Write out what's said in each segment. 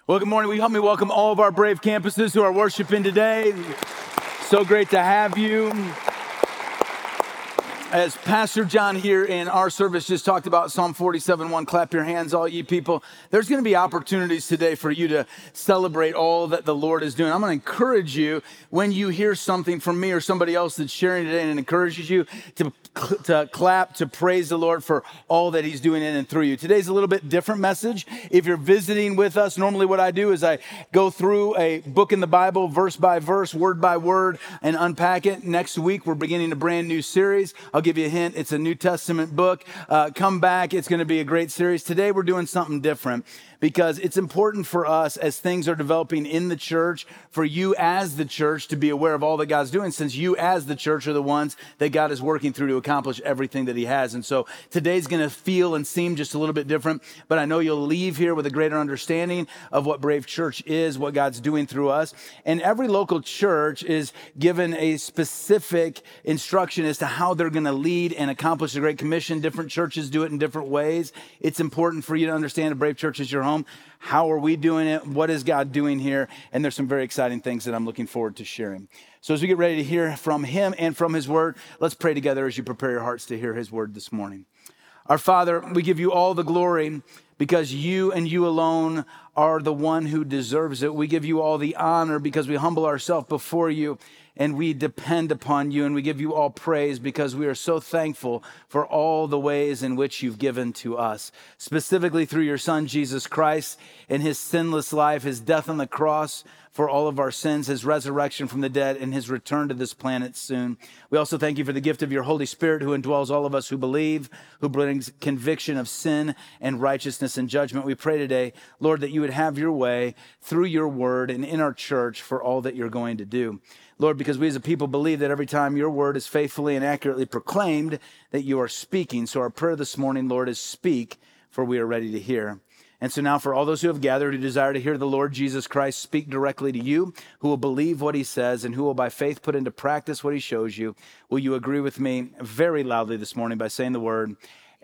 Well, good morning. Will you help me welcome all of our Brave campuses who are worshiping today? So great to have you. As Pastor John here in our service just talked about Psalm 47:1, clap your hands, all ye people. There's going to be opportunities today for you to celebrate all that the Lord is doing. I'm going to encourage you when you hear something from me or somebody else that's sharing today and encourages you to clap, to praise the Lord for all that he's doing in and through you. Today's a little bit different message. If you're visiting with us, normally what I do is I go through a book in the Bible, verse by verse, word by word, and unpack it. Next week, we're beginning a brand new series. I'll give you a hint. It's a New Testament book. Come back. It's going to be a great series. Today, we're doing something different because it's important for us as things are developing in the church, for you as the church to be aware of all that God's doing, since you as the church are the ones that God is working through to accomplish everything that he has. And so today's going to feel and seem just a little bit different, but I know you'll leave here with a greater understanding of what Brave Church is, what God's doing through us. And every local church is given a specific instruction as to how they're going to lead and accomplish the Great Commission. Different churches do it in different ways. It's important for you to understand that Brave Church is your home. How are we doing it? What is God doing here? And there's some very exciting things that I'm looking forward to sharing. So as we get ready to hear from him and from his word, let's pray together as you prepare your hearts to hear his word this morning. Our Father, we give you all the glory because you and you alone are the one who deserves it. We give you all the honor because we humble ourselves before you and we depend upon you, and we give you all praise because we are so thankful for all the ways in which you've given to us, specifically through your Son, Jesus Christ, and his sinless life, his death on the cross for all of our sins, his resurrection from the dead, and his return to this planet soon. We also thank you for the gift of your Holy Spirit who indwells all of us who believe, who brings conviction of sin and righteousness and judgment. We pray today, Lord, that you would have your way through your word and in our church for all that you're going to do. Lord, because we as a people believe that every time your word is faithfully and accurately proclaimed, that you are speaking. So our prayer this morning, Lord, is speak, for we are ready to hear. And so now for all those who have gathered who desire to hear the Lord Jesus Christ speak directly to you, who will believe what he says and who will by faith put into practice what he shows you, will you agree with me very loudly this morning by saying the word,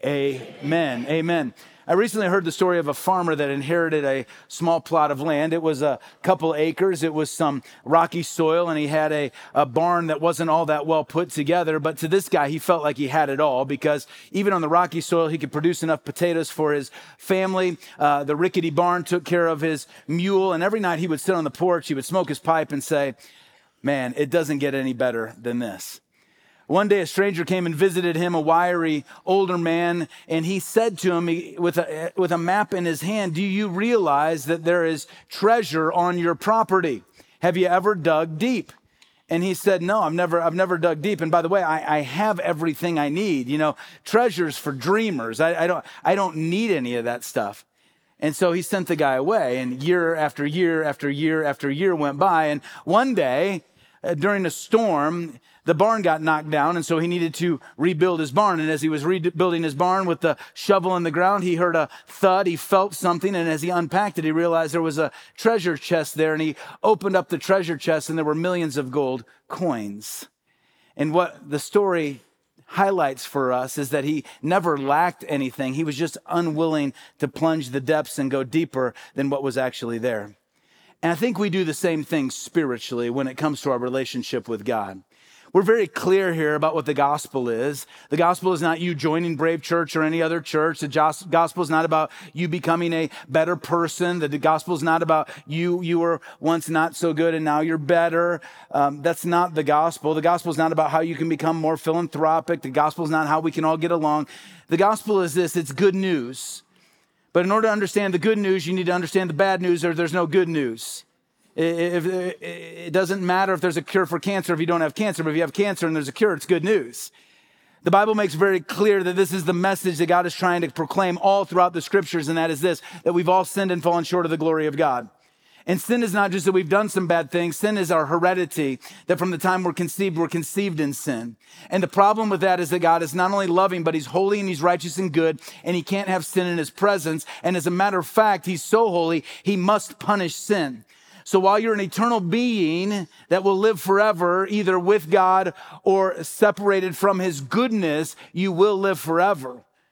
amen, amen. I recently heard the story of a farmer that inherited a small plot of land. It was a couple acres. It was some rocky soil, and he had a barn that wasn't all that well put together. But to this guy, he felt like he had it all because even on the rocky soil, he could produce enough potatoes for his family. The rickety barn took care of his mule, and every night he would sit on the porch, he would smoke his pipe and say, man, it doesn't get any better than this. One day a stranger came and visited him, a wiry older man, and he said to him with a map in his hand, do you realize that there is treasure on your property? Have you ever dug deep? And he said, no, I've never dug deep. And by the way, I have everything I need. You know, treasures for dreamers. I don't need any of that stuff. And so he sent the guy away, and year after year after year after year went by. And one day during a storm, the barn got knocked down, and so he needed to rebuild his barn. And as he was rebuilding his barn with the shovel in the ground, he heard a thud, he felt something, and as he unpacked it, he realized there was a treasure chest there, and he opened up the treasure chest, and there were millions of gold coins. And what the story highlights for us is that he never lacked anything. He was just unwilling to plunge the depths and go deeper than what was actually there. And I think we do the same thing spiritually when it comes to our relationship with God. We're very clear here about what the gospel is. The gospel is not you joining Brave Church or any other church. The gospel is not about you becoming a better person. The gospel is not about you were once not so good and now you're better. That's not the gospel. The gospel is not about how you can become more philanthropic. The gospel is not how we can all get along. The gospel is this, it's good news. But in order to understand the good news, you need to understand the bad news or there's no good news. It doesn't matter if there's a cure for cancer if you don't have cancer, but if you have cancer and there's a cure, it's good news. The Bible makes very clear that this is the message that God is trying to proclaim all throughout the scriptures, and that is this, that we've all sinned and fallen short of the glory of God. And sin is not just that we've done some bad things. Sin is our heredity, that from the time we're conceived in sin. And the problem with that is that God is not only loving, but he's holy and he's righteous and good, and he can't have sin in his presence. And as a matter of fact, he's so holy, he must punish sin. So while you're an eternal being that will live forever, either with God or separated from his goodness, you will live forever.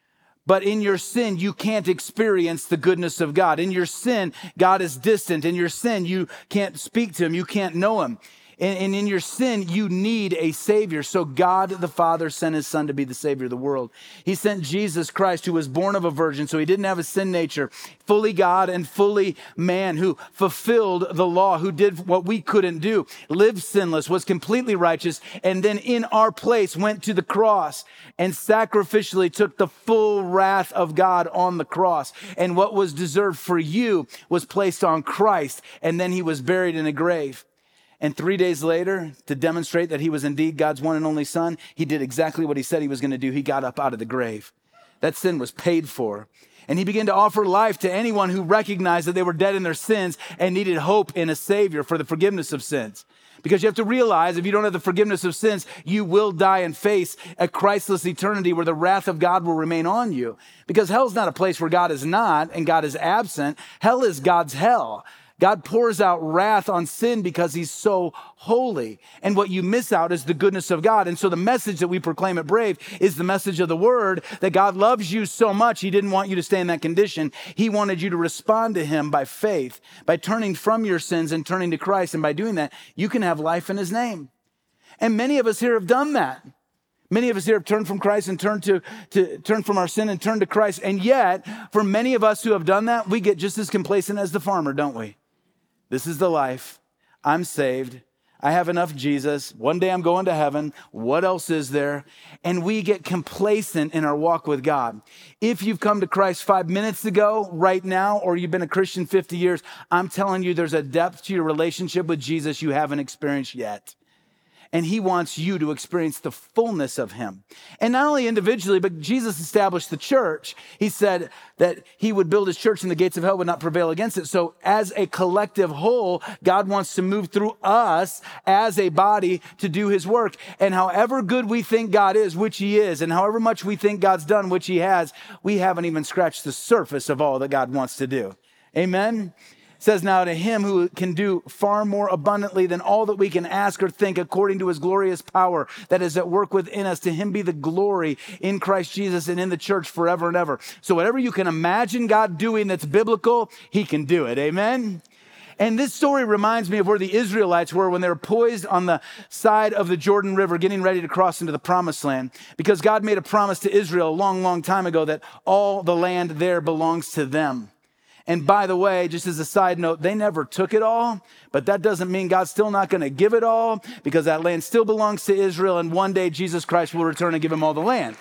But in your sin, you can't experience the goodness of God. In your sin, God is distant. In your sin, you can't speak to him. You can't know him. And in your sin, you need a Savior. So God the Father sent his Son to be the Savior of the world. He sent Jesus Christ, who was born of a virgin, so he didn't have a sin nature, fully God and fully man, who fulfilled the law, who did what we couldn't do, lived sinless, was completely righteous, and then in our place went to the cross and sacrificially took the full wrath of God on the cross. And what was deserved for you was placed on Christ, and then he was buried in a grave. And 3 days later, to demonstrate that he was indeed God's one and only Son, he did exactly what he said he was going to do. He got up out of the grave. That sin was paid for. And he began to offer life to anyone who recognized that they were dead in their sins and needed hope in a Savior for the forgiveness of sins. Because you have to realize if you don't have the forgiveness of sins, you will die and face a Christless eternity where the wrath of God will remain on you. Because hell's not a place where God is not and God is absent. Hell is God's hell. God pours out wrath on sin because he's so holy. And what you miss out is the goodness of God. And so the message that we proclaim at Brave is the message of the word that God loves you so much. He didn't want you to stay in that condition. He wanted you to respond to him by faith, by turning from your sins and turning to Christ. And by doing that, you can have life in his name. And many of us here have done that. Many of us here have turned from Christ and turned from our sin and turned to Christ. And yet, for many of us who have done that, we get just as complacent as the farmer, don't we? This is the life. I'm saved. I have enough Jesus. One day I'm going to heaven. What else is there? And we get complacent in our walk with God. If you've come to Christ 5 minutes ago, right now, or you've been a Christian 50 years, I'm telling you there's a depth to your relationship with Jesus you haven't experienced yet. And he wants you to experience the fullness of him. And not only individually, but Jesus established the church. He said that he would build his church and the gates of hell would not prevail against it. So as a collective whole, God wants to move through us as a body to do his work. And however good we think God is, which he is, and however much we think God's done, which he has, we haven't even scratched the surface of all that God wants to do. Amen? It says, now to him who can do far more abundantly than all that we can ask or think according to his glorious power that is at work within us, to him be the glory in Christ Jesus and in the church forever and ever. So whatever you can imagine God doing that's biblical, he can do it. Amen? And this story reminds me of where the Israelites were when they were poised on the side of the Jordan River, getting ready to cross into the promised land. Because God made a promise to Israel a long, long time ago that all the land there belongs to them. And by the way, just as a side note, they never took it all, but that doesn't mean God's still not going to give it all, because that land still belongs to Israel, and one day Jesus Christ will return and give them all the land.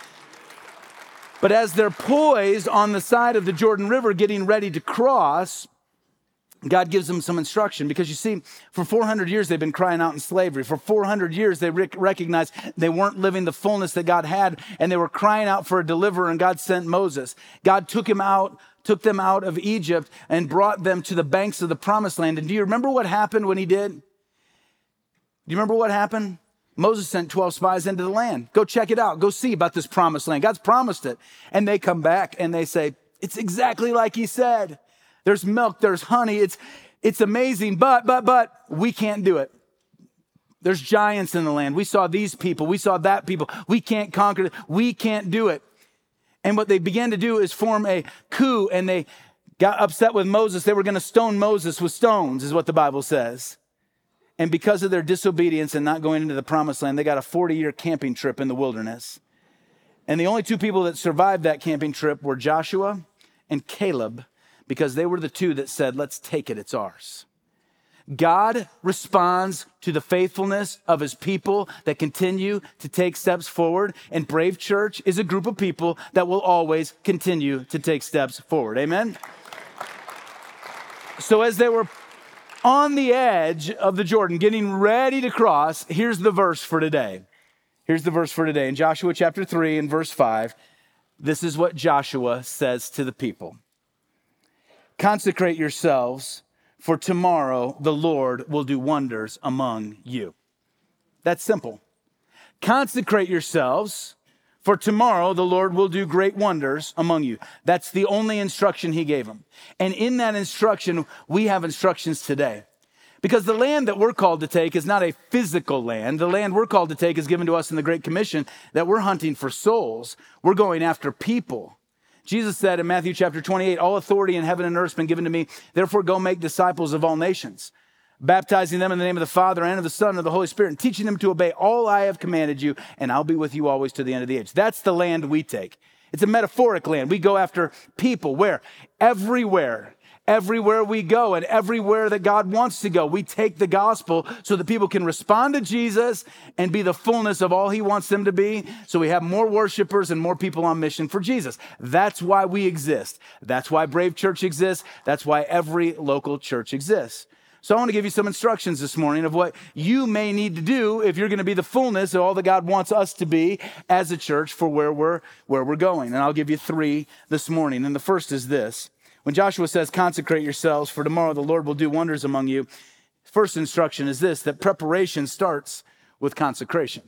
But as they're poised on the side of the Jordan River getting ready to cross, God gives them some instruction, because you see, for 400 years, they've been crying out in slavery. For 400 years, they recognized they weren't living the fullness that God had, and they were crying out for a deliverer, and God sent Moses. God took them out of Egypt and brought them to the banks of the promised land. And do you remember what happened when he did? Do you remember what happened? Moses sent 12 spies into the land. Go check it out. Go see about this promised land. God's promised it. And they come back and they say, it's exactly like he said. There's milk, there's honey. It's amazing, but we can't do it. There's giants in the land. We saw these people. We saw that people. We can't conquer it. We can't do it. And what they began to do is form a coup, and they got upset with Moses. They were going to stone Moses with stones, is what the Bible says. And because of their disobedience and not going into the promised land, they got a 40-year camping trip in the wilderness. And the only two people that survived that camping trip were Joshua and Caleb, because they were the two that said, let's take it, it's ours. God responds to the faithfulness of his people that continue to take steps forward. And Brave Church is a group of people that will always continue to take steps forward. Amen? So as they were on the edge of the Jordan, getting ready to cross, here's the verse for today. Here's the verse for today. In Joshua chapter 3 and verse 5, this is what Joshua says to the people. Consecrate yourselves, for tomorrow the Lord will do wonders among you. That's simple. Consecrate yourselves, for tomorrow the Lord will do great wonders among you. That's the only instruction he gave them. And in that instruction, we have instructions today. Because the land that we're called to take is not a physical land. The land we're called to take is given to us in the Great Commission, that we're hunting for souls. We're going after people. Jesus said in Matthew chapter 28, all authority in heaven and earth has been given to me. Therefore, go make disciples of all nations, baptizing them in the name of the Father and of the Son and of the Holy Spirit, and teaching them to obey all I have commanded you, and I'll be with you always to the end of the age. That's the land we take. It's a metaphoric land. We go after people. Where? Everywhere. Everywhere we go and everywhere that God wants to go, we take the gospel so that people can respond to Jesus and be the fullness of all he wants them to be. So we have more worshipers and more people on mission for Jesus. That's why we exist. That's why Brave Church exists. That's why every local church exists. So I want to give you some instructions this morning of what you may need to do if you're going to be the fullness of all that God wants us to be as a church for where we're going. And I'll give you 3 this morning. And the first is this. When Joshua says, consecrate yourselves, for tomorrow the Lord will do wonders among you, first instruction is this, that preparation starts with consecration.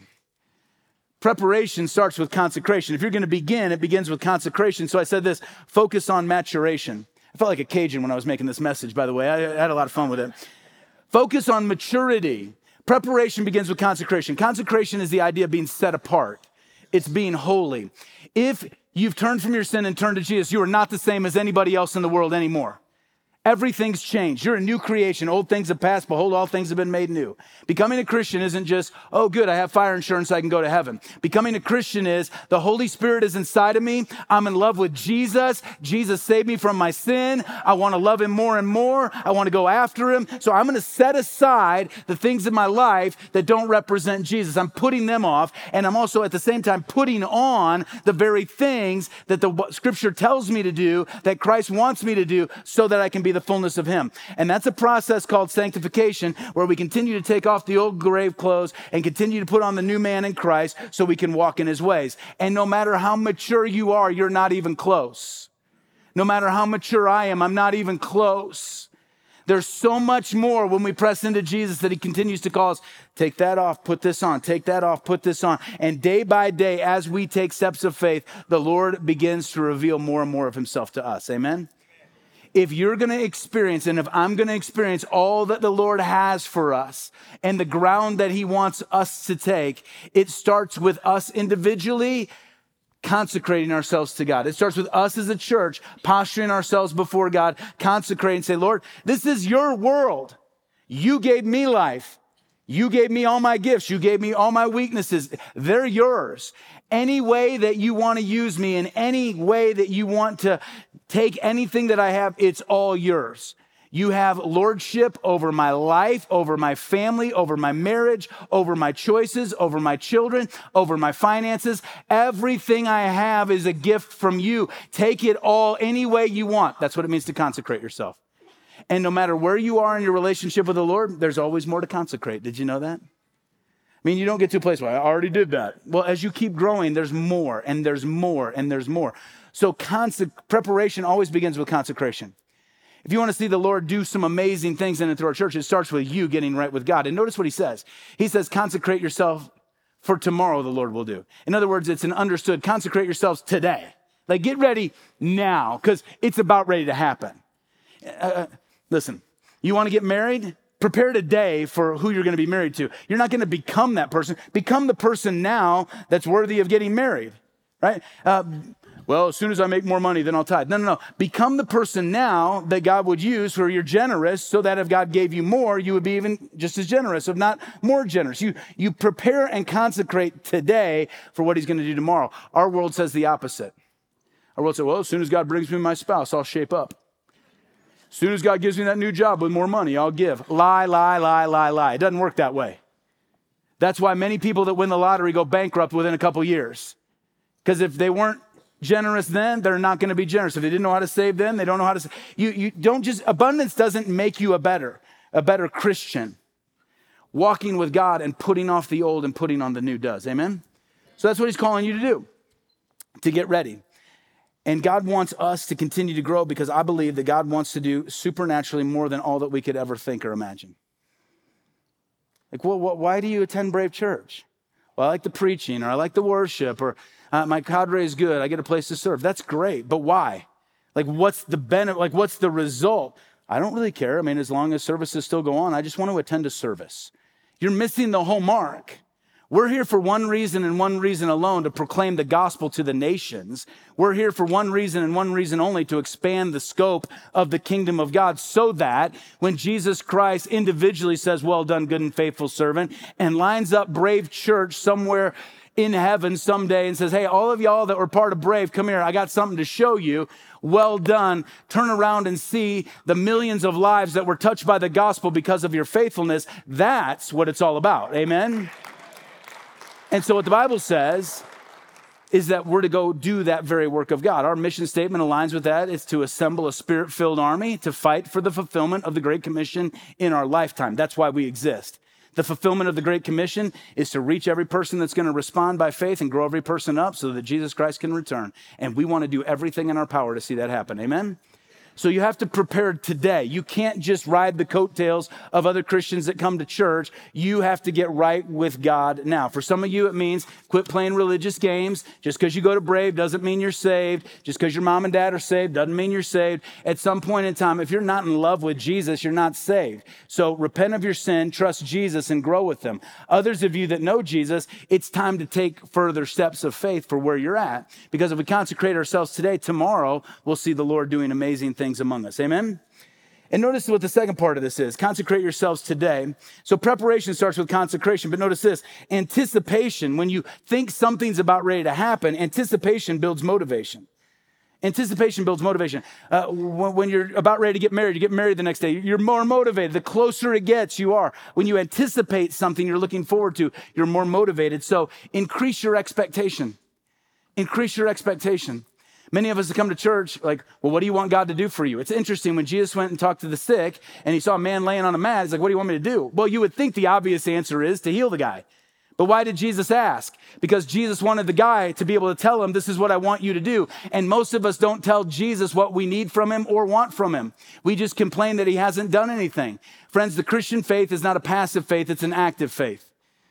Preparation starts with consecration. If you're going to begin, it begins with consecration. So I said this, focus on maturation. I felt like a Cajun when I was making this message, by the way. I had a lot of fun with it. Focus on maturity. Preparation begins with consecration. Consecration is the idea of being set apart. It's being holy. If you've turned from your sin and turned to Jesus, you are not the same as anybody else in the world anymore. Everything's changed. You're a new creation. Old things have passed. Behold, all things have been made new. Becoming a Christian isn't just, oh, good, I have fire insurance, I can go to heaven. Becoming a Christian is the Holy Spirit is inside of me. I'm in love with Jesus. Jesus saved me from my sin. I want to love him more and more. I want to go after him. So I'm going to set aside the things in my life that don't represent Jesus. I'm putting them off. And I'm also at the same time putting on the very things that the scripture tells me to do, that Christ wants me to do, so that I can be the fullness of him. And that's a process called sanctification, where we continue to take off the old grave clothes and continue to put on the new man in Christ so we can walk in his ways. And no matter how mature you are, you're not even close. No matter how mature I am, I'm not even close. There's so much more when we press into Jesus that he continues to call us, take that off, put this on, take that off, put this on. And day by day, as we take steps of faith, the Lord begins to reveal more and more of himself to us. Amen? If you're going to experience, and if I'm going to experience all that the Lord has for us and the ground that he wants us to take, it starts with us individually consecrating ourselves to God. It starts with us as a church posturing ourselves before God, consecrating, say, Lord, this is your world. You gave me life. You gave me all my gifts. You gave me all my weaknesses. They're yours. Any way that you want to use me, in any way that you want to take anything that I have, it's all yours. You have lordship over my life, over my family, over my marriage, over my choices, over my children, over my finances. Everything I have is a gift from you. Take it all any way you want. That's what it means to consecrate yourself. And no matter where you are in your relationship with the Lord, there's always more to consecrate. Did you know that? I mean, you don't get to a place where I already did that. Well, as you keep growing, there's more and there's more and there's more. So preparation always begins with consecration. If you want to see the Lord do some amazing things in and through our church, it starts with you getting right with God. And notice what he says. He says, consecrate yourself for tomorrow, the Lord will do. In other words, it's an understood, consecrate yourselves today. Like, get ready now, because it's about ready to happen. Listen, you want to get married? Prepare today for who you're going to be married to. You're not going to become that person. Become the person now that's worthy of getting married, right? Well, as soon as I make more money, then I'll tithe. No. Become the person now that God would use where you're generous, so that if God gave you more, you would be even just as generous, if not more generous. You prepare and consecrate today for what he's going to do tomorrow. Our world says the opposite. Our world says, well, as soon as God brings me my spouse, I'll shape up. As soon as God gives me that new job with more money, I'll give. Lie. It doesn't work that way. That's why many people that win the lottery go bankrupt within a couple years. Because if they weren't generous then, they're not going to be generous. If they didn't know how to save then, they don't know how to save. You don't just, abundance doesn't make you a better Christian. Walking with God and putting off the old and putting on the new does. Amen? So that's what he's calling you to do, to get ready. And God wants us to continue to grow, because I believe that God wants to do supernaturally more than all that we could ever think or imagine. Like, well, why do you attend Brave Church? Well, I like the preaching, or I like the worship, or my cadre is good. I get a place to serve. That's great, but why? Like, what's the benefit? Like, what's the result? I don't really care. I mean, as long as services still go on, I just want to attend a service. You're missing the whole mark. We're here for one reason and one reason alone, to proclaim the gospel to the nations. We're here for one reason and one reason only, to expand the scope of the kingdom of God, so that when Jesus Christ individually says, well done, good and faithful servant, and lines up Brave Church somewhere in heaven someday and says, hey, all of y'all that were part of Brave, come here, I got something to show you. Well done. Turn around and see the millions of lives that were touched by the gospel because of your faithfulness. That's what it's all about. Amen. And so what the Bible says is that we're to go do that very work of God. Our mission statement aligns with that. It's to assemble a spirit-filled army to fight for the fulfillment of the Great Commission in our lifetime. That's why we exist. The fulfillment of the Great Commission is to reach every person that's going to respond by faith and grow every person up so that Jesus Christ can return. And we want to do everything in our power to see that happen. Amen? So you have to prepare today. You can't just ride the coattails of other Christians that come to church. You have to get right with God now. For some of you, it means quit playing religious games. Just because you go to Brave doesn't mean you're saved. Just because your mom and dad are saved doesn't mean you're saved. At some point in time, if you're not in love with Jesus, you're not saved. So repent of your sin, trust Jesus, and grow with him. Others of you that know Jesus, it's time to take further steps of faith for where you're at. Because if we consecrate ourselves today, tomorrow we'll see the Lord doing amazing things among us. Amen? And notice what the second part of this is. Consecrate yourselves today. So preparation starts with consecration. But notice this. Anticipation. When you think something's about ready to happen, anticipation builds motivation. Anticipation builds motivation. When you're about ready to get married, you get married the next day, you're more motivated. The closer it gets, you are. When you anticipate something you're looking forward to, you're more motivated. So increase your expectation. Increase your expectation. Many of us that come to church, like, well, what do you want God to do for you? It's interesting when Jesus went and talked to the sick and he saw a man laying on a mat. He's like, what do you want me to do? Well, you would think the obvious answer is to heal the guy. But why did Jesus ask? Because Jesus wanted the guy to be able to tell him, this is what I want you to do. And most of us don't tell Jesus what we need from him or want from him. We just complain that he hasn't done anything. Friends, the Christian faith is not a passive faith. It's an active faith.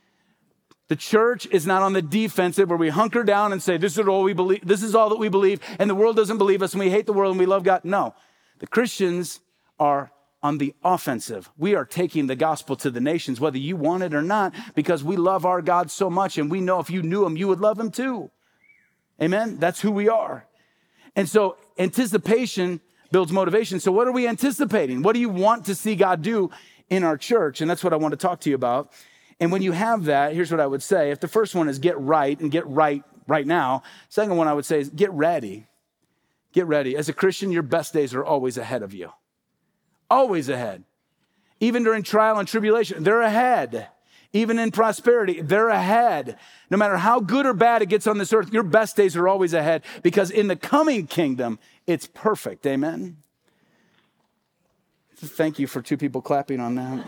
The church is not on the defensive where we hunker down and say, this is all we believe. This is all that we believe. And the world doesn't believe us and we hate the world and we love God. No, the Christians are on the offensive. We are taking the gospel to the nations, whether you want it or not, because we love our God so much. And we know if you knew him, you would love him too. Amen. That's who we are. And so anticipation builds motivation. So what are we anticipating? What do you want to see God do in our church? And that's what I want to talk to you about. And when you have that, here's what I would say. If the first one is get right and get right now, second one I would say is get ready. Get ready. As a Christian, your best days are always ahead of you. Always ahead. Even during trial and tribulation, they're ahead. Even in prosperity, they're ahead. No matter how good or bad it gets on this earth, your best days are always ahead because in the coming kingdom, it's perfect. Amen? Thank you for two people clapping on that.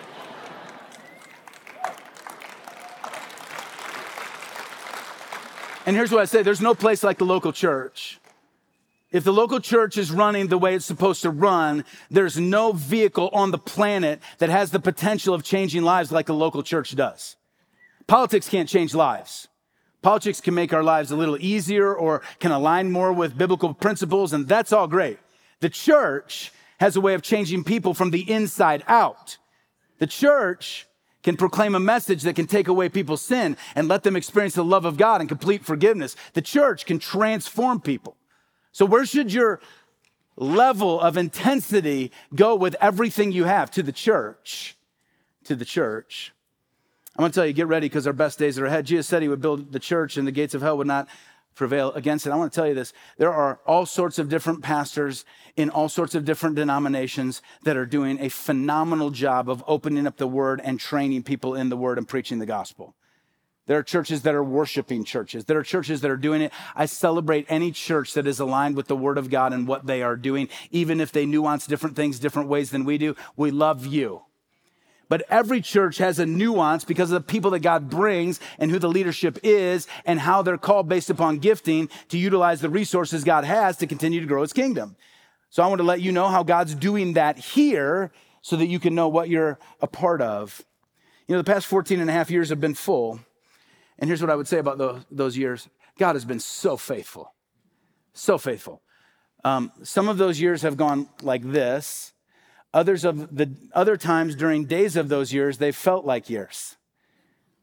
And here's what I say, there's no place like the local church. If the local church is running the way it's supposed to run, there's no vehicle on the planet that has the potential of changing lives like the local church does. Politics can't change lives. Politics can make our lives a little easier or can align more with biblical principles, and that's all great. The church has a way of changing people from the inside out. The church can proclaim a message that can take away people's sin and let them experience the love of God and complete forgiveness. The church can transform people. So where should your level of intensity go with everything you have? To the church. To the church. I'm going to tell you, get ready because our best days are ahead. Jesus said he would build the church and the gates of hell would not prevail against it. I want to tell you this. There are all sorts of different pastors in all sorts of different denominations that are doing a phenomenal job of opening up the word and training people in the word and preaching the gospel. There are churches that are worshiping churches. There are churches that are doing it. I celebrate any church that is aligned with the word of God and what they are doing, even if they nuance different things different ways than we do. We love you. But every church has a nuance because of the people that God brings and who the leadership is and how they're called based upon gifting to utilize the resources God has to continue to grow his kingdom. So I want to let you know how God's doing that here so that you can know what you're a part of. You know, the past 14 and a half years have been full. And here's what I would say about those years. God has been so faithful. So faithful. Some of those years have gone like this. Other times during days of those years, they felt like years.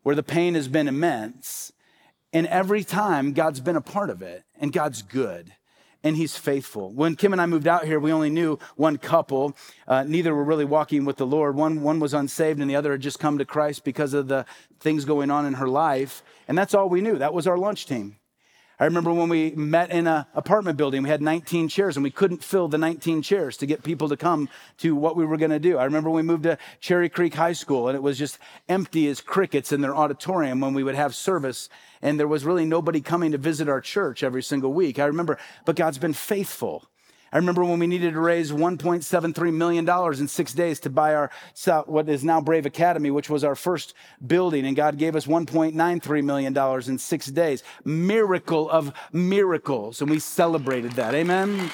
where the pain has been immense. And every time, God's been a part of it, and God's good, and he's faithful. When Kim and I moved out here, we only knew one couple. Neither were really walking with the Lord. One was unsaved, and the other had just come to Christ because of the things going on in her life. And that's all we knew. That was our lunch team. I remember when we met in an apartment building, we had 19 chairs, and we couldn't fill the 19 chairs to get people to come to what we were going to do. I remember when we moved to Cherry Creek High School, and it was just empty as crickets in their auditorium when we would have service, and there was really nobody coming to visit our church every single week. I remember, but God's been faithful. I remember when we needed to raise $1.73 million in 6 days to buy our, what is now Brave Academy, which was our first building. And God gave us $1.93 million in 6 days. Miracle of miracles. And we celebrated that. Amen.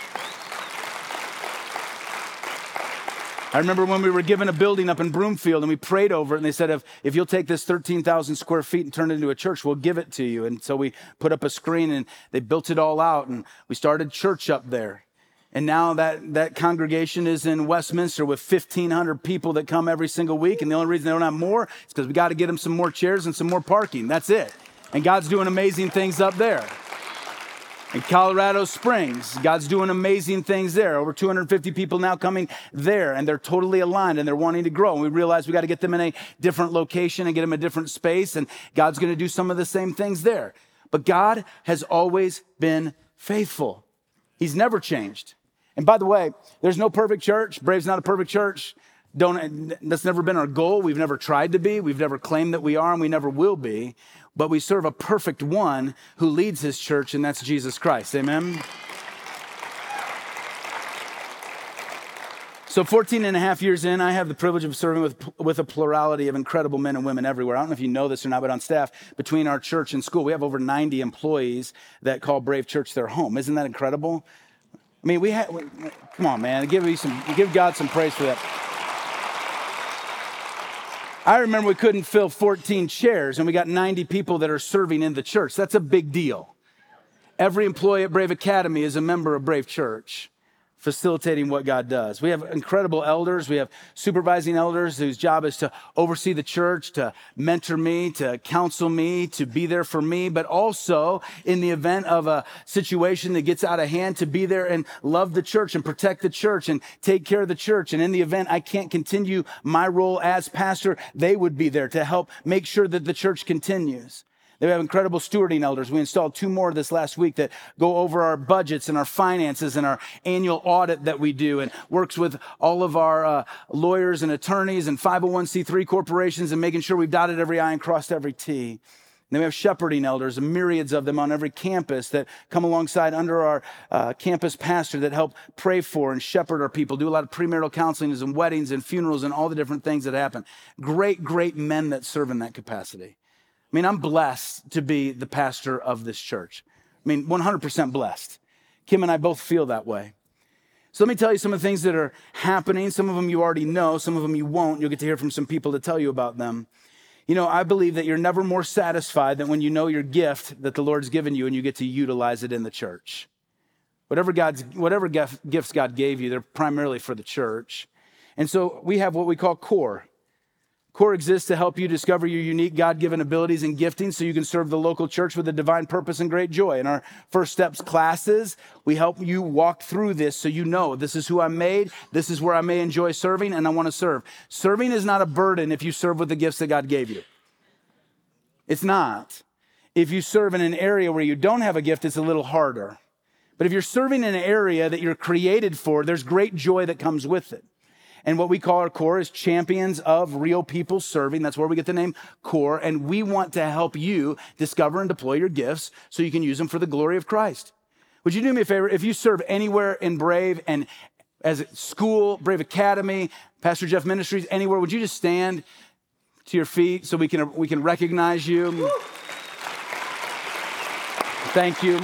I remember when we were given a building up in Broomfield and we prayed over it, and they said, if you'll take this 13,000 square feet and turn it into a church, we'll give it to you. And so we put up a screen and they built it all out, and we started church up there. And now that congregation is in Westminster with 1,500 people that come every single week. And the only reason they don't have more is because we got to get them some more chairs and some more parking. That's it. And God's doing amazing things up there. In Colorado Springs, God's doing amazing things there. Over 250 people now coming there, and they're totally aligned and they're wanting to grow. And we realize we got to get them in a different location and get them a different space. And God's going to do some of the same things there. But God has always been faithful. He's never changed. And by the way, there's no perfect church. Brave's not a perfect church. That's never been our goal. We've never tried to be. We've never claimed that we are, and we never will be. But we serve a perfect one who leads his church, and that's Jesus Christ. Amen? So 14 and a half years in, I have the privilege of serving with a plurality of incredible men and women everywhere. I don't know if you know this or not, but on staff, between our church and school, we have over 90 employees that call Brave Church their home. Isn't that incredible? I mean, come on, man, give God some praise for that. I remember we couldn't fill 14 chairs, and we got 90 people that are serving in the church. That's a big deal. Every employee at Brave Academy is a member of Brave Church, facilitating what God does. We have incredible elders. We have supervising elders whose job is to oversee the church, to mentor me, to counsel me, to be there for me, but also in the event of a situation that gets out of hand, to be there and love the church and protect the church and take care of the church. And in the event I can't continue my role as pastor, they would be there to help make sure that the church continues. They have incredible stewarding elders. We installed 2 more this last week that go over our budgets and our finances and our annual audit that we do, and works with all of our lawyers and attorneys and 501c3 corporations and making sure we've dotted every I and crossed every T. And then we have shepherding elders, and myriads of them on every campus that come alongside under our campus pastor that help pray for and shepherd our people, do a lot of premarital counseling and weddings and funerals and all the different things that happen. Great, great men that serve in that capacity. I mean, I'm blessed to be the pastor of this church. I mean, 100% blessed. Kim and I both feel that way. So let me tell you some of the things that are happening. Some of them you already know, some of them you won't. You'll get to hear from some people to tell you about them. You know, I believe that you're never more satisfied than when you know your gift that the Lord's given you and you get to utilize it in the church. Whatever gifts God gave you, they're primarily for the church. And so we have what we call CORE. CORE exists to help you discover your unique God-given abilities and giftings so you can serve the local church with a divine purpose and great joy. In our First Steps classes, we help you walk through this so you know this is who I'm made, this is where I may enjoy serving, and I want to serve. Serving is not a burden if you serve with the gifts that God gave you. It's not. If you serve in an area where you don't have a gift, it's a little harder. But if you're serving in an area that you're created for, there's great joy that comes with it. And what we call our CORE is Champions of Real People Serving. That's where we get the name CORE. And we want to help you discover and deploy your gifts so you can use them for the glory of Christ. Would you do me a favor? If you serve anywhere in Brave, and as a school, Brave Academy, Pastor Jeff Ministries, anywhere, would you just stand to your feet so we can recognize you? Thank you.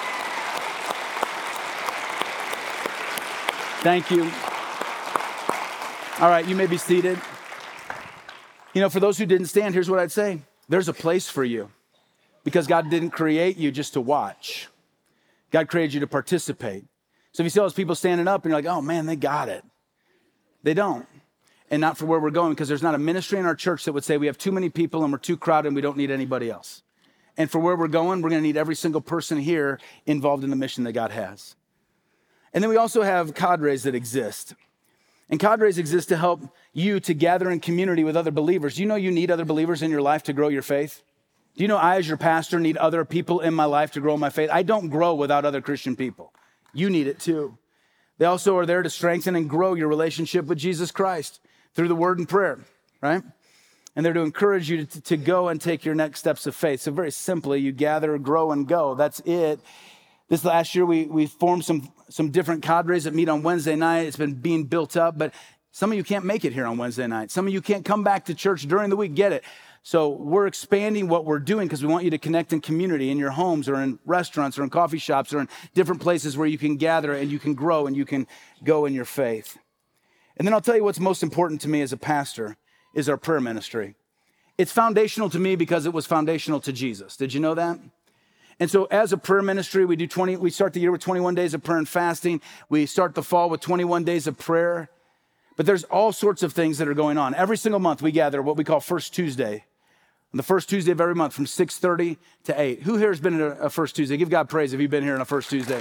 Thank you. All right, you may be seated. You know, for those who didn't stand, here's what I'd say. There's a place for you because God didn't create you just to watch. God created you to participate. So if you see all those people standing up and you're like, oh man, they got it. They don't. and not for where we're going, because there's not a ministry in our church that would say we have too many people and we're too crowded and we don't need anybody else. And for where we're going, we're going to need every single person here involved in the mission that God has. And then we also have cadres that exist. And cadres exist to help you to gather in community with other believers. Do you know you need other believers in your life to grow your faith? Do you know I, as your pastor, need other people in my life to grow my faith? I don't grow without other Christian people. You need it too. They also are there to strengthen and grow your relationship with Jesus Christ through the word and prayer, right? And they're to encourage you to go and take your next steps of faith. So very simply, you gather, grow, and go. That's it. This last year, we formed some different cadres that meet on Wednesday night. It's been being built up, but some of you can't make it here on Wednesday night. Some of you can't come back to church during the week. Get it. So we're expanding what we're doing because we want you to connect in community, in your homes or in restaurants or in coffee shops or in different places where you can gather and you can grow and you can go in your faith. And then I'll tell you what's most important to me as a pastor is our prayer ministry. It's foundational to me because it was foundational to Jesus. Did you know that? And so as a prayer ministry, we start the year with 21 days of prayer and fasting. We start the fall with 21 days of prayer. But there's all sorts of things that are going on. Every single month we gather what we call First Tuesday. On the first Tuesday of every month from 6:30 to 8. Who here has been in a First Tuesday? Give God praise if you've been here on a First Tuesday.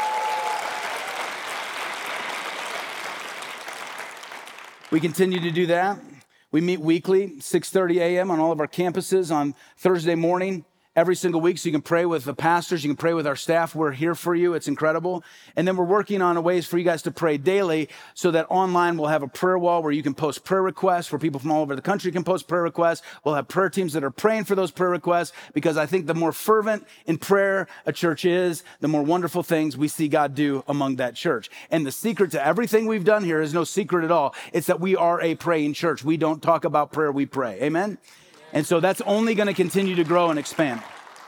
We continue to do that. We meet weekly, 6:30 a.m. on all of our campuses on Thursday morning. Every single week, so you can pray with the pastors, you can pray with our staff. We're here for you. It's incredible. And then we're working on ways for you guys to pray daily so that online we'll have a prayer wall where you can post prayer requests, where people from all over the country can post prayer requests. We'll have prayer teams that are praying for those prayer requests, because I think the more fervent in prayer a church is, the more wonderful things we see God do among that church. And the secret to everything we've done here is no secret at all. It's that we are a praying church. We don't talk about prayer, we pray. Amen? And so that's only going to continue to grow and expand.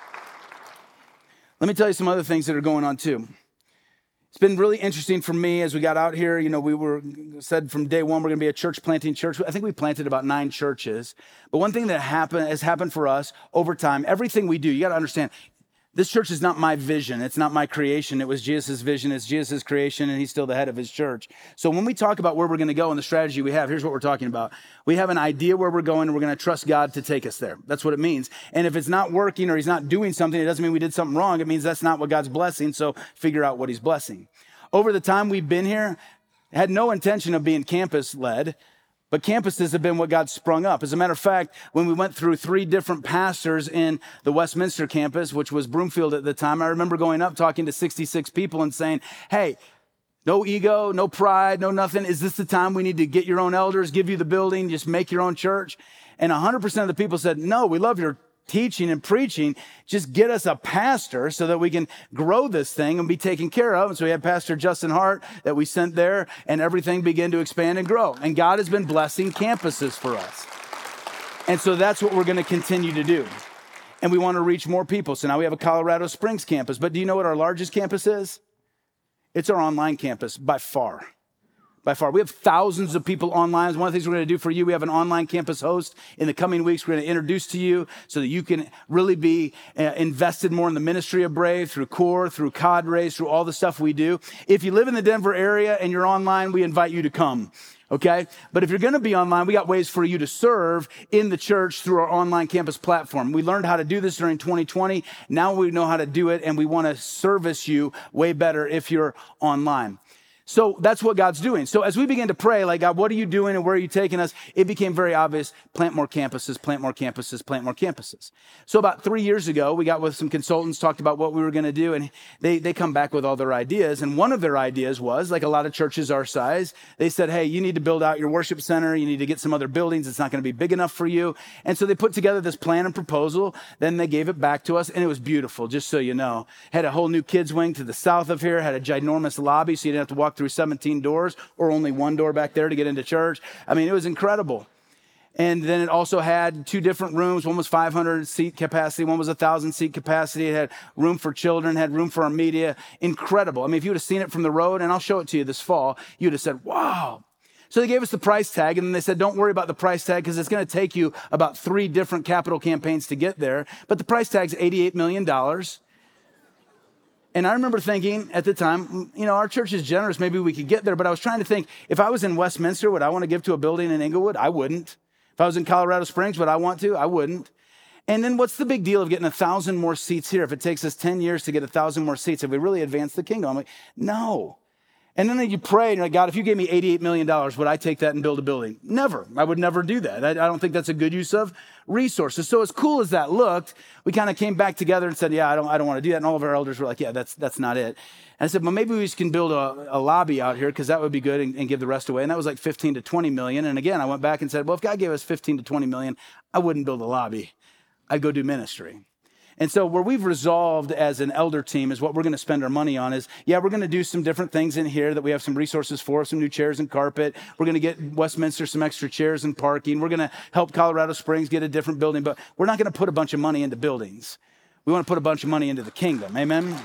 Let me tell you some other things that are going on too. It's been really interesting for me as we got out here. You know, we said from day one, we're going to be a church planting church. I think we planted about 9 churches. But one thing that has happened for us over time, everything we do, you got to understand, this church is not my vision. It's not my creation. It was Jesus' vision. It's Jesus' creation, and he's still the head of his church. So when we talk about where we're going to go and the strategy we have, here's what we're talking about. We have an idea where we're going, and we're going to trust God to take us there. That's what it means. And if it's not working or he's not doing something, it doesn't mean we did something wrong. It means that's not what God's blessing, so figure out what he's blessing. Over the time we've been here, had no intention of being campus-led, but campuses have been what God sprung up. As a matter of fact, when we went through 3 different pastors in the Westminster campus, which was Broomfield at the time, I remember going up talking to 66 people and saying, hey, no ego, no pride, no nothing. Is this the time we need to get your own elders, give you the building, just make your own church? And 100% of the people said, no, we love your teaching and preaching. Just get us a pastor so that we can grow this thing and be taken care of. And so we had Pastor Justin Hart that we sent there, and everything began to expand and grow. And God has been blessing campuses for us. And so that's what we're going to continue to do. And we want to reach more people. So now we have a Colorado Springs campus. But do you know what our largest campus is? It's our online campus by far. By far. We have thousands of people online. One of the things we're going to do for you, we have an online campus host in the coming weeks. We're going to introduce to you so that you can really be invested more in the ministry of Brave through Core, through Cadres, through all the stuff we do. If you live in the Denver area and you're online, we invite you to come. Okay? But if you're going to be online, we got ways for you to serve in the church through our online campus platform. We learned how to do this during 2020. Now we know how to do it, and we want to service you way better if you're online. So that's what God's doing. So as we begin to pray, like, God, what are you doing and where are you taking us? It became very obvious, plant more campuses, plant more campuses, plant more campuses. So about 3 years ago, we got with some consultants, talked about what we were going to do, and they come back with all their ideas. And one of their ideas was, like a lot of churches our size, they said, hey, you need to build out your worship center. You need to get some other buildings. It's not going to be big enough for you. And so they put together this plan and proposal. Then they gave it back to us, and it was beautiful, just so you know. Had a whole new kids wing to the south of here, had a ginormous lobby, so you didn't have to walk through 17 doors or only one door back there to get into church. I mean, it was incredible. And then it also had 2 different rooms. One was 500 seat capacity. One was 1,000 seat capacity. It had room for children, had room for our media. Incredible. I mean, if you would have seen it from the road, and I'll show it to you this fall, you'd have said, wow. So they gave us the price tag, and then they said, don't worry about the price tag because it's going to take you about 3 different capital campaigns to get there. But the price tag's $88 million. And I remember thinking at the time, our church is generous. Maybe we could get there. But I was trying to think, if I was in Westminster, would I want to give to a building in Inglewood? I wouldn't. If I was in Colorado Springs, would I want to? I wouldn't. And then what's the big deal of getting 1,000 more seats here? If it takes us 10 years to get 1,000 more seats, have we really advanced the kingdom? I'm like, no. And then you pray, and you're like, God, if you gave me $88 million, would I take that and build a building? Never. I would never do that. I don't think that's a good use of resources. So as cool as that looked, we kind of came back together and said, yeah, I don't want to do that. And all of our elders were like, yeah, that's not it. And I said, well, maybe we just can build a lobby out here because that would be good and give the rest away. And that was like 15 to 20 million. And again, I went back and said, well, if God gave us 15 to 20 million, I wouldn't build a lobby. I'd go do ministry. And so where we've resolved as an elder team is what we're going to spend our money on is, yeah, we're going to do some different things in here that we have some resources for, some new chairs and carpet. We're going to get Westminster some extra chairs and parking. We're going to help Colorado Springs get a different building, but we're not going to put a bunch of money into buildings. We want to put a bunch of money into the kingdom. Amen?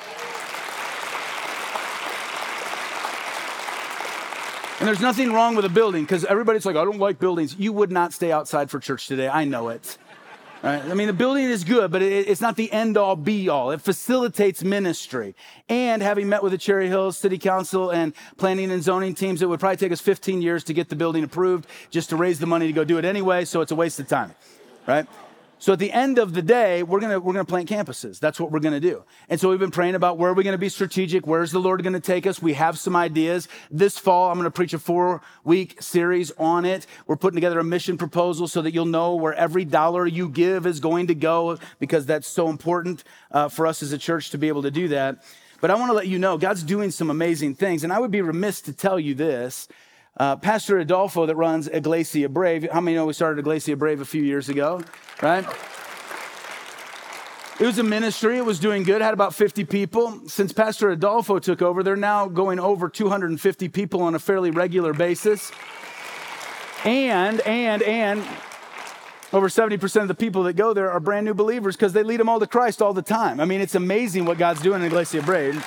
And there's nothing wrong with a building because everybody's like, I don't like buildings. You would not stay outside for church today. I know it. Right? I mean, the building is good, but it's not the end-all, be-all. It facilitates ministry. And having met with the Cherry Hills City Council and planning and zoning teams, it would probably take us 15 years to get the building approved just to raise the money to go do it anyway, so it's a waste of time, right? So at the end of the day, we're gonna plant campuses. That's what we're gonna do. And so we've been praying about where are we gonna be strategic? Where's the Lord gonna take us? We have some ideas. This fall, I'm gonna preach a 4-week series on it. We're putting together a mission proposal so that you'll know where every dollar you give is going to go, because that's so important for us as a church to be able to do that. But I wanna let you know, God's doing some amazing things. And I would be remiss to tell you this. Pastor Adolfo that runs Iglesia Brave. How many know we started Iglesia Brave a few years ago, right? It was a ministry. It was doing good. Had about 50 people. Since Pastor Adolfo took over, they're now going over 250 people on a fairly regular basis. And over 70% of the people that go there are brand new believers because they lead them all to Christ all the time. I mean, it's amazing what God's doing in Iglesia Brave.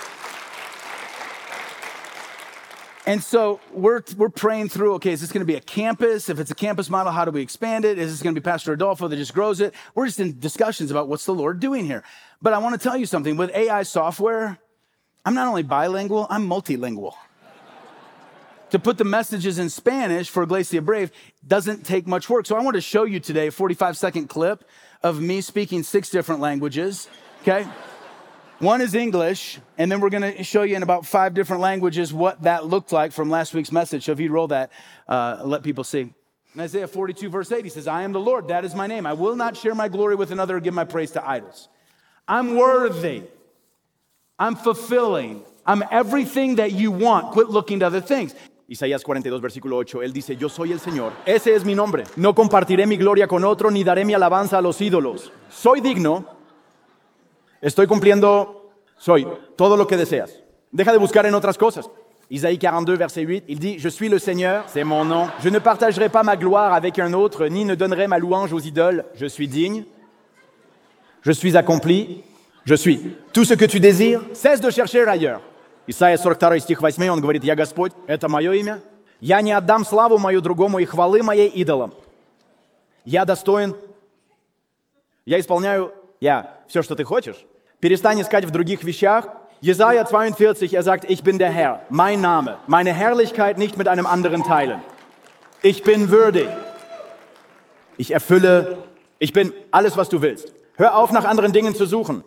And so we're praying through, okay, is this going to be a campus? If it's a campus model, how do we expand it? Is this going to be Pastor Adolfo that just grows it? We're just in discussions about what's the Lord doing here. But I want to tell you something. With AI software, I'm not only bilingual, I'm multilingual. To put the messages in Spanish for Iglesia Brave doesn't take much work. So I want to show you today a 45-second clip of me speaking 6 different languages, okay? One is English, and then we're going to show you in about 5 different languages what that looked like from last week's message. So if you roll that, let people see. In Isaiah 42, verse 8, he says, I am the Lord, that is my name. I will not share my glory with another or give my praise to idols. I'm worthy. I'm fulfilling. I'm everything that you want. Quit looking to other things. Isaías 42, versículo 8, él dice, yo soy el Señor, ese es mi nombre. No compartiré mi gloria con otro, ni daré mi alabanza a los ídolos. Soy digno. Estoy cumpliendo, soy todo lo que deseas. Deja de buscar en otras cosas. Isaïe 42, verset 8, il dit, je suis le Seigneur, c'est mon nom. Je ne partagerai pas ma gloire avec un autre, ni ne donnerai ma louange aux idoles. Je suis digne. Je suis accompli. Je suis. Tout ce que tu désires, cesse de chercher ailleurs. Исайя 42, стих 8, он говорит, я Господь, это мое имя. Я не отдам славу мою другому и хвалы моей идолам. Я достоин. Я исполняю все, что ты хочешь. Перестань искать в других вещах. Jesaja 42, sagt, ich bin der Herr, mein Name, meine Herrlichkeit nicht mit einem anderen teilen. Ich bin würdig. Ich erfülle, ich bin alles, was du willst. Hör auf, nach anderen Dingen zu suchen.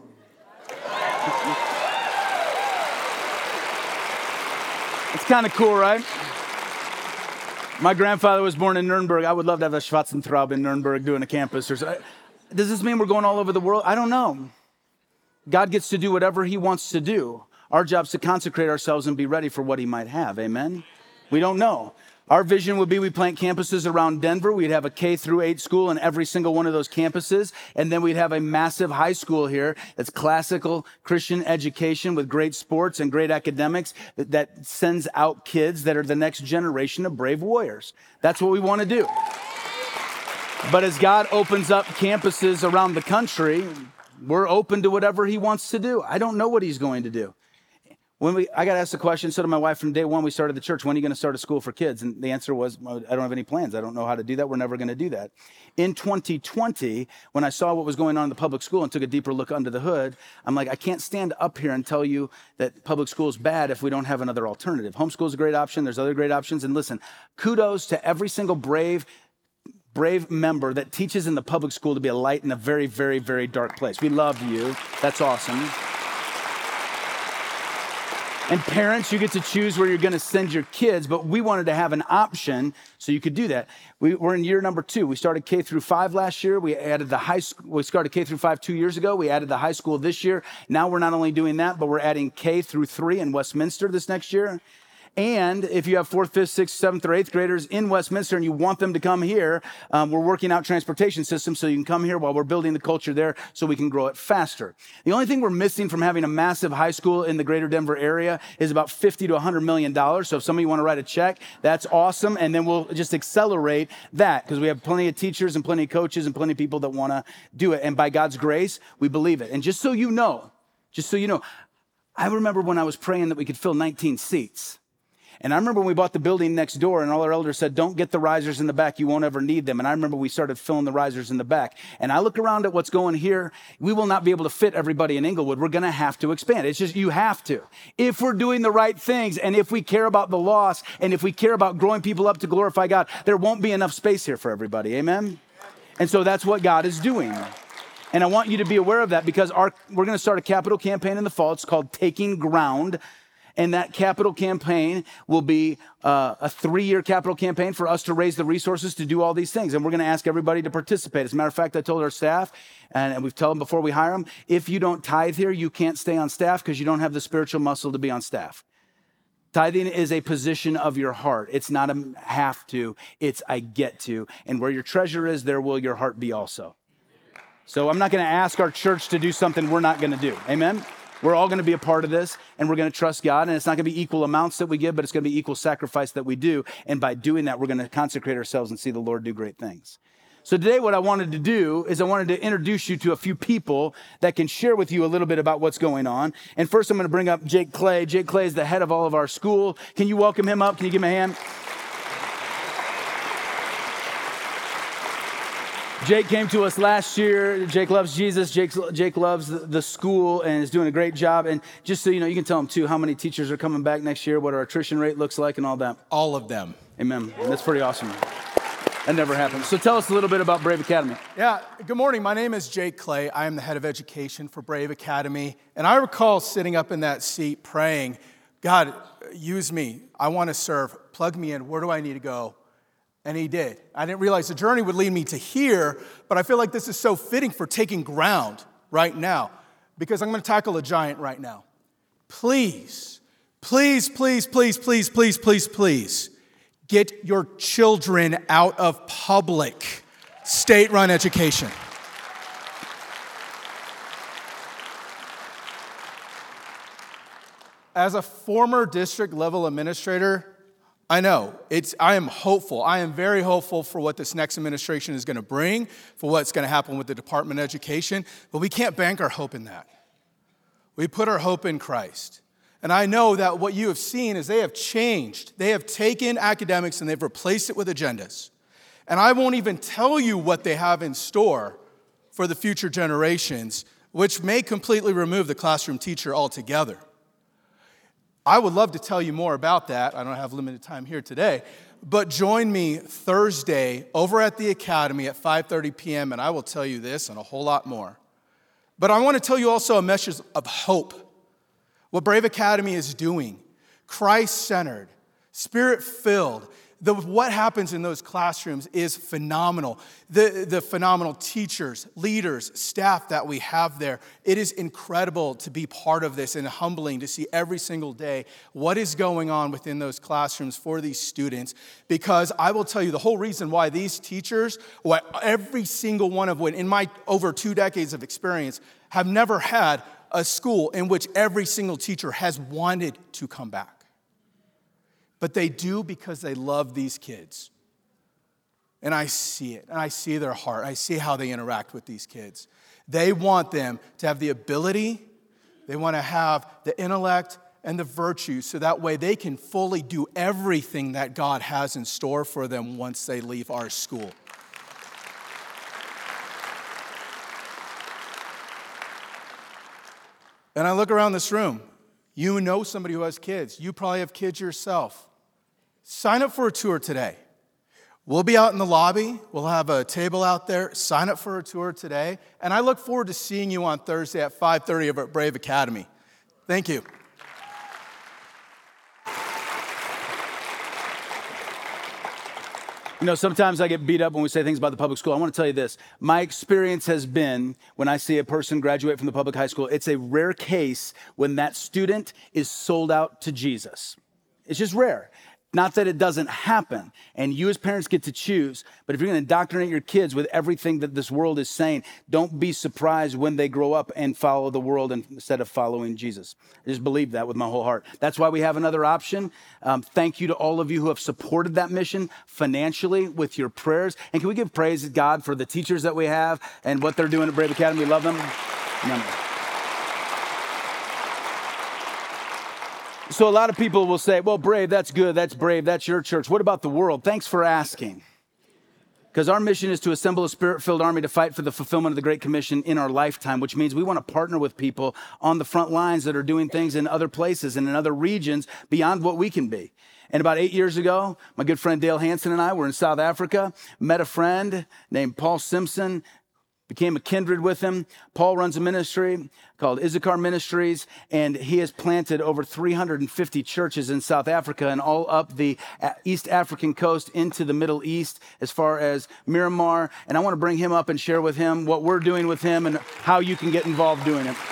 It's kind of cool, right? My grandfather was born in Nuremberg. I would love to have a Schwarzentraub in Nuremberg doing a campus. Does this mean we're going all over the world? I don't know. God gets to do whatever he wants to do. Our job is to consecrate ourselves and be ready for what he might have. Amen? We don't know. Our vision would be we plant campuses around Denver. We'd have a K through 8 school in every single one of those campuses. And then we'd have a massive high school here that's classical Christian education with great sports and great academics that sends out kids that are the next generation of brave warriors. That's what we want to do. But as God opens up campuses around the country, we're open to whatever he wants to do. I don't know what he's going to do. I got asked the question, so did my wife from day one we started the church, when are you going to start a school for kids? And the answer was, I don't have any plans. I don't know how to do that. We're never going to do that. In 2020, when I saw what was going on in the public school and took a deeper look under the hood, I'm like, I can't stand up here and tell you that public school is bad if we don't have another alternative. Homeschool is a great option. There's other great options. And listen, kudos to every single brave member that teaches in the public school to be a light in a very, very, very dark place. We love you. That's awesome. And parents, you get to choose where you're going to send your kids, but we wanted to have an option so you could do that. We're in year number 2. We started K through 5 last year. We added the high school. We started K through 5 2 years ago. We added the high school this year. Now we're not only doing that, but we're adding K through 3 in Westminster this next year. And if you have 4th, 5th, 6th, 7th, or 8th graders in Westminster and you want them to come here, we're working out transportation systems so you can come here while we're building the culture there so we can grow it faster. The only thing we're missing from having a massive high school in the greater Denver area is about $50 to $100 million. So if some of you want to write a check, that's awesome. And then we'll just accelerate that because we have plenty of teachers and plenty of coaches and plenty of people that want to do it. And by God's grace, we believe it. And just so you know, I remember when I was praying that we could fill 19 seats. And I remember when we bought the building next door and all our elders said, don't get the risers in the back. You won't ever need them. And I remember we started filling the risers in the back. And I look around at what's going here. We will not be able to fit everybody in Inglewood. We're going to have to expand. It's just, you have to. If we're doing the right things and if we care about the lost and if we care about growing people up to glorify God, there won't be enough space here for everybody. Amen? And so that's what God is doing. And I want you to be aware of that because we're going to start a capital campaign in the fall. It's called Taking Ground. And that capital campaign will be a 3-year capital campaign for us to raise the resources to do all these things. And we're going to ask everybody to participate. As a matter of fact, I told our staff, and we've told them before we hire them, if you don't tithe here, you can't stay on staff because you don't have the spiritual muscle to be on staff. Tithing is a position of your heart. It's not a have to, it's I get to. And where your treasure is, there will your heart be also. So I'm not going to ask our church to do something we're not going to do. Amen? We're all going to be a part of this, and we're going to trust God, and it's not going to be equal amounts that we give, but it's going to be equal sacrifice that we do, and by doing that, we're going to consecrate ourselves and see the Lord do great things. So today what I wanted to do is I wanted to introduce you to a few people that can share with you a little bit about what's going on. And first I'm going to bring up Jake Clay. Jake Clay is the head of all of our school. Can you welcome him up? Can you give him a hand? Jake came to us last year. Jake loves Jesus. Jake loves the school and is doing a great job. And just so you know, you can tell him too how many teachers are coming back next year, what our attrition rate looks like and all that. All of them. Amen. And that's pretty awesome. That never happens. So tell us a little bit about Brave Academy. Yeah, good morning. My name is Jake Clay. I am the head of education for Brave Academy. And I recall sitting up in that seat praying, God, use me. I want to serve. Plug me in. Where do I need to go? And he did. I didn't realize the journey would lead me to here, but I feel like this is so fitting for taking ground right now because I'm going to tackle a giant right now. Please, please, please, please, please, please, please, please get your children out of public state-run education. As a former district level administrator, I know, I am hopeful. I am very hopeful for what this next administration is going to bring, for what's going to happen with the Department of Education, but we can't bank our hope in that. We put our hope in Christ. And I know that what you have seen is they have changed. They have taken academics and they've replaced it with agendas. And I won't even tell you what they have in store for the future generations, which may completely remove the classroom teacher altogether. I would love to tell you more about that. I don't have limited time here today. But join me Thursday over at the Academy at 5:30 p.m., and I will tell you this and a whole lot more. But I want to tell you also a message of hope. What Brave Academy is doing, Christ-centered, Spirit-filled. What happens in those classrooms is phenomenal. The phenomenal teachers, leaders, staff that we have there. It is incredible to be part of this and humbling to see every single day what is going on within those classrooms for these students. Because I will tell you the whole reason why these teachers, why every single one of them, in my over 2 decades of experience, have never had a school in which every single teacher has wanted to come back. But they do because they love these kids. And I see it. And I see their heart. I see how they interact with these kids. They want them to have the ability. They want to have the intellect and the virtue so that way they can fully do everything that God has in store for them once they leave our school. And I look around this room. You know somebody who has kids. You probably have kids yourself. Sign up for a tour today. We'll be out in the lobby. We'll have a table out there. Sign up for a tour today. And I look forward to seeing you on Thursday at 5:30 over at Brave Academy. Thank you. You know, sometimes I get beat up when we say things about the public school. I want to tell you this. My experience has been when I see a person graduate from the public high school, it's a rare case when that student is sold out to Jesus. It's just rare. Not that it doesn't happen, and you as parents get to choose, but if you're going to indoctrinate your kids with everything that this world is saying, don't be surprised when they grow up and follow the world instead of following Jesus. I just believe that with my whole heart. That's why we have another option. Thank you to all of you who have supported that mission financially with your prayers. And can we give praise to God for the teachers that we have and what they're doing at Brave Academy? We love them. Amen. So a lot of people will say, well, Brave, that's good, that's Brave, that's your church. What about the world? Thanks for asking. Because our mission is to assemble a spirit-filled army to fight for the fulfillment of the Great Commission in our lifetime, which means we want to partner with people on the front lines that are doing things in other places and in other regions beyond what we can be. And about 8 years ago, my good friend Dale Hansen and I were in South Africa, met a friend named Paul Simpson, became a kindred with him. Paul runs a ministry called Issachar Ministries, and he has planted over 350 churches in South Africa and all up the East African coast into the Middle East as far as Myanmar. And I want to bring him up and share with him what we're doing with him and how you can get involved doing it.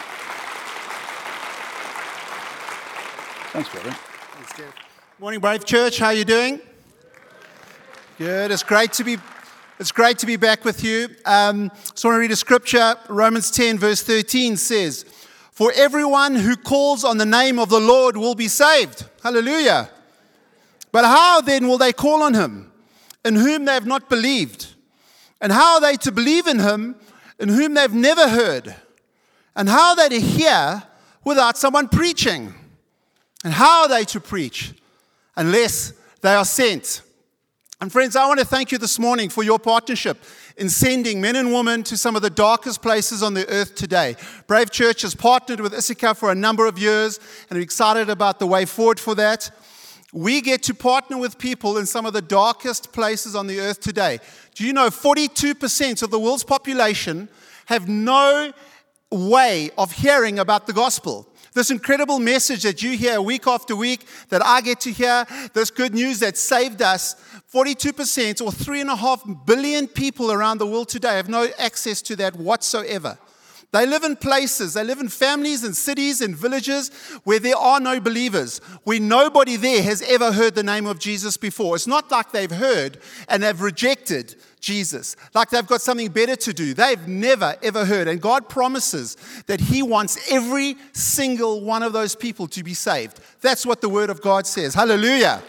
Thanks, brother. Thanks, Jeff. Morning, Brave Church. How are you doing? Good. It's great to be back with you. Just want to read a scripture. Romans 10 verse 13 says, "For everyone who calls on the name of the Lord will be saved." Hallelujah. "But how then will they call on him in whom they have not believed? And how are they to believe in him in whom they have never heard? And how are they to hear without someone preaching? And how are they to preach unless they are sent?" And friends, I want to thank you this morning for your partnership in sending men and women to some of the darkest places on the earth today. Brave Church has partnered with Issachar for a number of years, and we're excited about the way forward for that. We get to partner with people in some of the darkest places on the earth today. Do you know 42% of the world's population have no way of hearing about the gospel? This incredible message that you hear week after week, that I get to hear, this good news that saved us, 42% or 3.5 billion people around the world today have no access to that whatsoever. They live in places, they live in families and cities and villages where there are no believers, where nobody there has ever heard the name of Jesus before. It's not like they've heard and have rejected Jesus, like they've got something better to do. They've never, ever heard. And God promises that He wants every single one of those people to be saved. That's what the Word of God says. Hallelujah.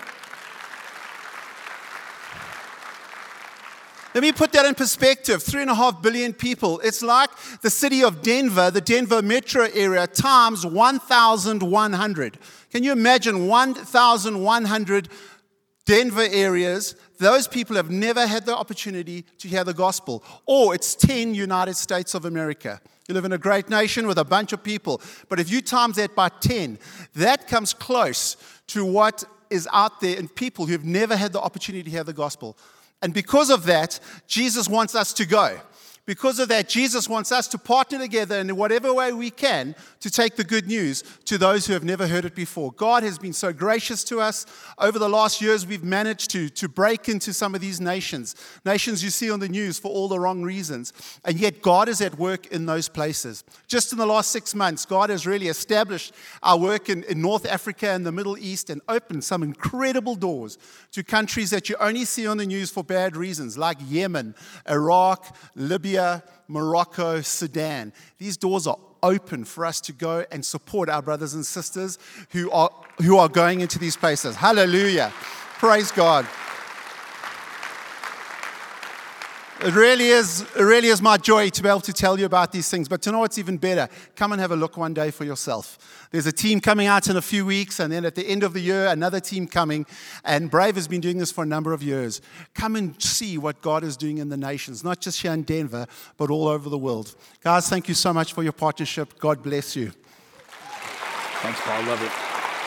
Let me put that in perspective. 3.5 billion people. It's like the city of Denver, the Denver metro area, times 1,100. Can you imagine 1,100 Denver areas? Those people have never had the opportunity to hear the gospel. Or it's 10 United States of America. You live in a great nation with a bunch of people. But if you times that by 10, that comes close to what is out there in people who have never had the opportunity to hear the gospel. And because of that, Jesus wants us to go. Because of that, Jesus wants us to partner together in whatever way we can to take the good news to those who have never heard it before. God has been so gracious to us. Over the last years, we've managed to break into some of these nations you see on the news for all the wrong reasons. And yet God is at work in those places. Just in the last 6 months, God has really established our work in North Africa and the Middle East and opened some incredible doors to countries that you only see on the news for bad reasons, like Yemen, Iraq, Libya, Morocco, Sudan. These doors are open for us to go and support our brothers and sisters who are going into these places. Hallelujah. Praise God. It really is my joy to be able to tell you about these things. But to know what's even better, come and have a look one day for yourself. There's a team coming out in a few weeks, and then at the end of the year, another team coming. And Brave has been doing this for a number of years. Come and see what God is doing in the nations, not just here in Denver, but all over the world. Guys, thank you so much for your partnership. God bless you. Thanks, Paul. Love it.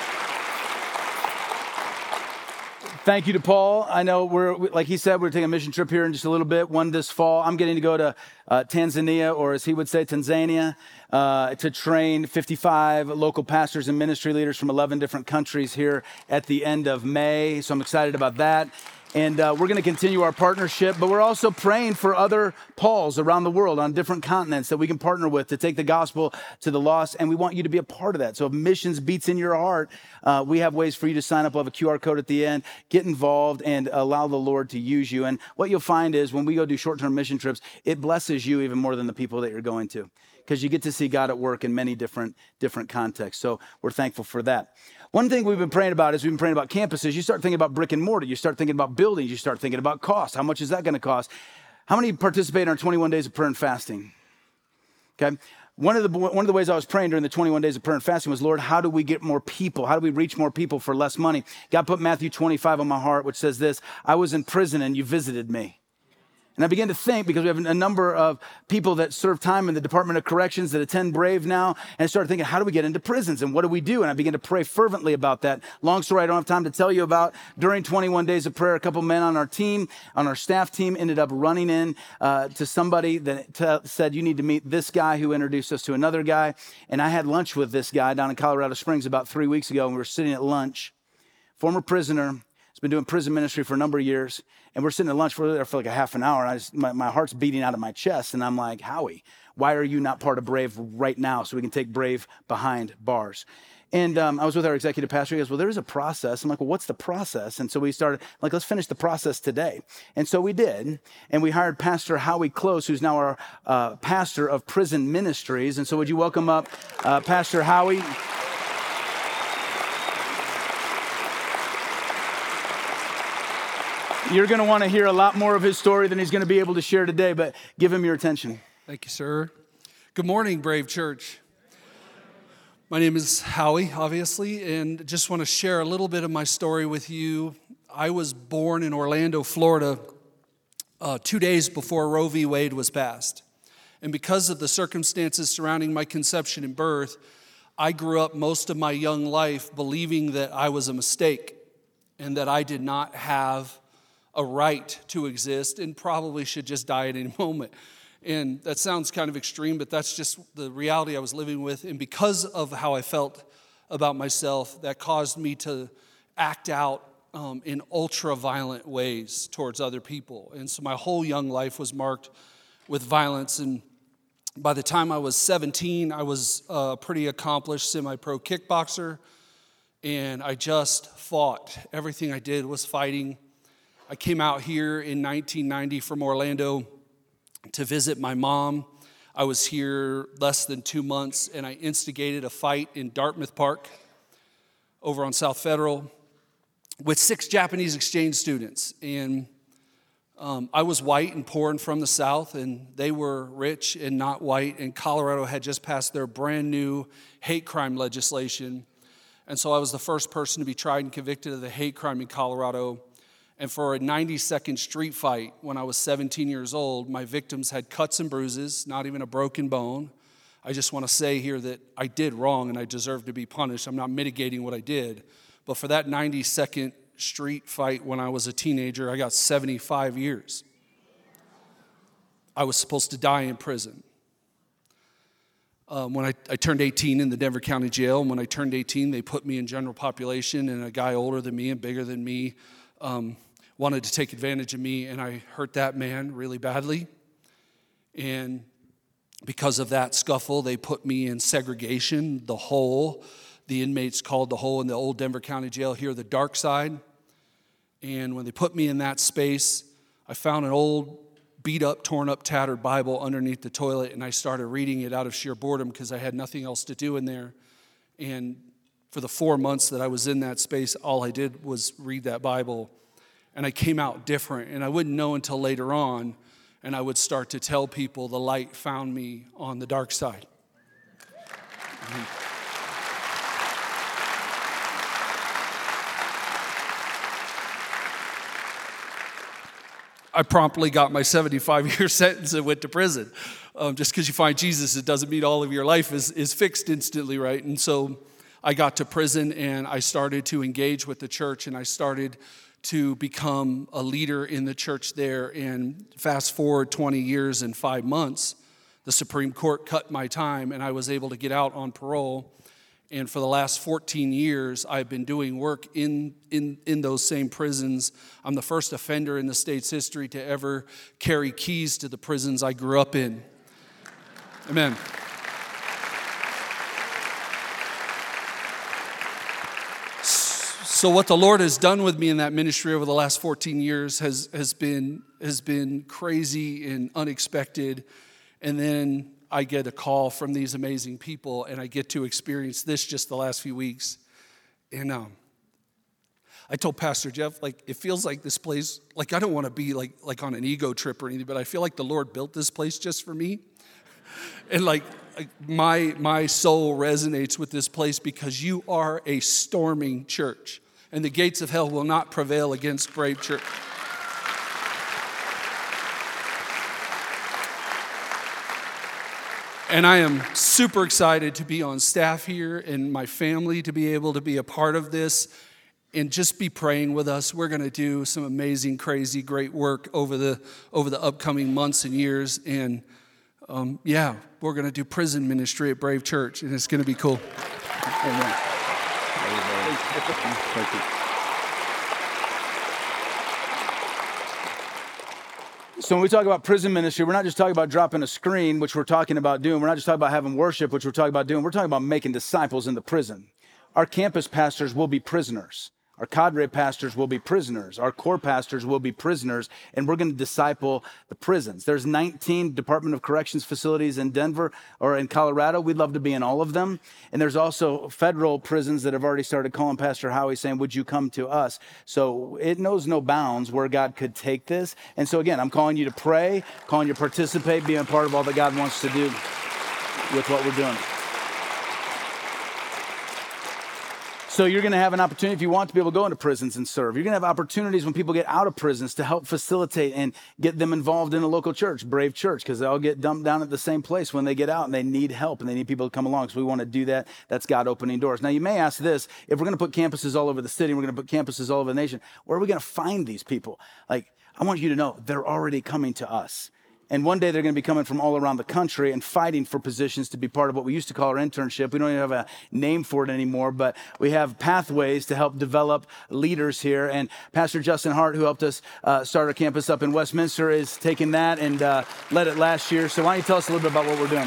Thank you to Paul. I know like he said, we're taking a mission trip here in just a little bit, one this fall. I'm getting to go to Tanzania, or as he would say, Tanzania, to train 55 local pastors and ministry leaders from 11 different countries here at the end of May. So I'm excited about that. And we're going to continue our partnership, but we're also praying for other Pauls around the world on different continents that we can partner with to take the gospel to the lost. And we want you to be a part of that. So if missions beats in your heart, we have ways for you to sign up. We'll have a QR code at the end. Get involved and allow the Lord to use you. And what you'll find is when we go do short-term mission trips, it blesses you even more than the people that you're going to, because you get to see God at work in many different contexts. So we're thankful for that. One thing we've been praying about is we've been praying about campuses. You start thinking about brick and mortar. You start thinking about buildings. You start thinking about cost. How much is that going to cost? How many participate in our 21 days of prayer and fasting? Okay. One of the ways I was praying during the 21 days of prayer and fasting was, Lord, how do we get more people? How do we reach more people for less money? God put Matthew 25 on my heart, which says this: I was in prison and you visited me. And I began to think, because we have a number of people that serve time in the Department of Corrections that attend Brave now, and I started thinking, how do we get into prisons and what do we do? And I began to pray fervently about that. Long story I don't have time to tell you about. During 21 days of prayer, a couple men on our team, on our staff team, ended up running in to somebody that said, you need to meet this guy, who introduced us to another guy. And I had lunch with this guy down in Colorado Springs about 3 weeks ago, and we were sitting at lunch. Former prisoner, has been doing prison ministry for a number of years. And we're sitting at lunch, we're there for like a half an hour, and my heart's beating out of my chest, and I'm like, Howie, why are you not part of Brave right now so we can take Brave behind bars? And I was with our executive pastor. He goes, well, there is a process. I'm like, well, what's the process? And so we started, like, let's finish the process today. And so we did, and we hired Pastor Howie Close, who's now our pastor of prison ministries. And so would you welcome up Pastor Howie? You're going to want to hear a lot more of his story than he's going to be able to share today, but give him your attention. Thank you, sir. Good morning, Brave Church. My name is Howie, obviously, and just want to share a little bit of my story with you. I was born in Orlando, Florida, 2 days before Roe v. Wade was passed. And because of the circumstances surrounding my conception and birth, I grew up most of my young life believing that I was a mistake and that I did not have a right to exist and probably should just die at any moment. And that sounds kind of extreme, but that's just the reality I was living with. And because of how I felt about myself, that caused me to act out in ultra-violent ways towards other people. And so my whole young life was marked with violence. And by the time I was 17, I was a pretty accomplished semi-pro kickboxer. And I just fought. Everything I did was fighting. I came out here in 1990 from Orlando to visit my mom. I was here less than 2 months, and I instigated a fight in Dartmouth Park over on South Federal with 6 Japanese exchange students. And I was white and poor and from the South, and they were rich and not white, and Colorado had just passed their brand new hate crime legislation. And so I was the first person to be tried and convicted of the hate crime in Colorado. And for a 90-second street fight when I was 17 years old, my victims had cuts and bruises, not even a broken bone. I just want to say here that I did wrong and I deserve to be punished. I'm not mitigating what I did. But for that 90-second street fight when I was a teenager, I got 75 years. I was supposed to die in prison. When I turned 18 in the Denver County Jail, and when I turned 18, they put me in general population, and a guy older than me and bigger than me wanted to take advantage of me, and I hurt that man really badly. And because of that scuffle, they put me in segregation, the hole. The inmates called the hole in the old Denver County Jail here the dark side. And when they put me in that space, I found an old beat up, torn up, tattered Bible underneath the toilet, and I started reading it out of sheer boredom because I had nothing else to do in there. And for the 4 months that I was in that space, all I did was read that Bible. And I came out different, and I wouldn't know until later on. and I would start to tell people the light found me on the dark side. I promptly got my 75-year sentence and went to prison. Just because you find Jesus, it doesn't mean all of your life is fixed instantly, right? And so I got to prison, and I started to engage with the church, and I started to become a leader in the church there. And fast forward 20 years and 5 months, the Supreme Court cut my time, and I was able to get out on parole. And for the last 14 years, I've been doing work in those same prisons. I'm the first offender in the state's history to ever carry keys to the prisons I grew up in. Amen. So what the Lord has done with me in that ministry over the last 14 years has been crazy and unexpected. And then I get a call from these amazing people, and I get to experience this just the last few weeks. And I told Pastor Jeff, it feels like this place, I don't want to be like on an ego trip or anything, but I feel like the Lord built this place just for me. And my soul resonates with this place because you are a storming church, and the gates of hell will not prevail against Brave Church. And I am super excited to be on staff here and my family to be able to be a part of this and just be praying with us. We're going to do some amazing, crazy, great work over the upcoming months and years. And we're going to do prison ministry at Brave Church, and it's going to be cool. Amen. Thank you. So when we talk about prison ministry, we're not just talking about dropping a screen, which we're talking about doing. We're not just talking about having worship, which we're talking about doing. We're talking about making disciples in the prison. Our campus pastors will be prisoners. Our cadre pastors will be prisoners. Our core pastors will be prisoners, and we're going to disciple the prisons. There's 19 Department of Corrections facilities in Denver or in Colorado. We'd love to be in all of them. And there's also federal prisons that have already started calling Pastor Howie saying, would you come to us? So it knows no bounds where God could take this. And so again, I'm calling you to pray, calling you to participate, being a part of all that God wants to do with what we're doing. So you're going to have an opportunity, if you want to be able to go into prisons and serve. You're going to have opportunities when people get out of prisons to help facilitate and get them involved in a local church, Brave Church, because they all get dumped down at the same place when they get out and they need help and they need people to come along. So we want to do that. That's God opening doors. Now you may ask this, if we're going to put campuses all over the city, we're going to put campuses all over the nation, where are we going to find these people? I want you to know they're already coming to us. And one day they're going to be coming from all around the country and fighting for positions to be part of what we used to call our internship. We don't even have a name for it anymore, but we have pathways to help develop leaders here. And Pastor Justin Hart, who helped us start our campus up in Westminster, is taking that and led it last year. So why don't you tell us a little bit about what we're doing?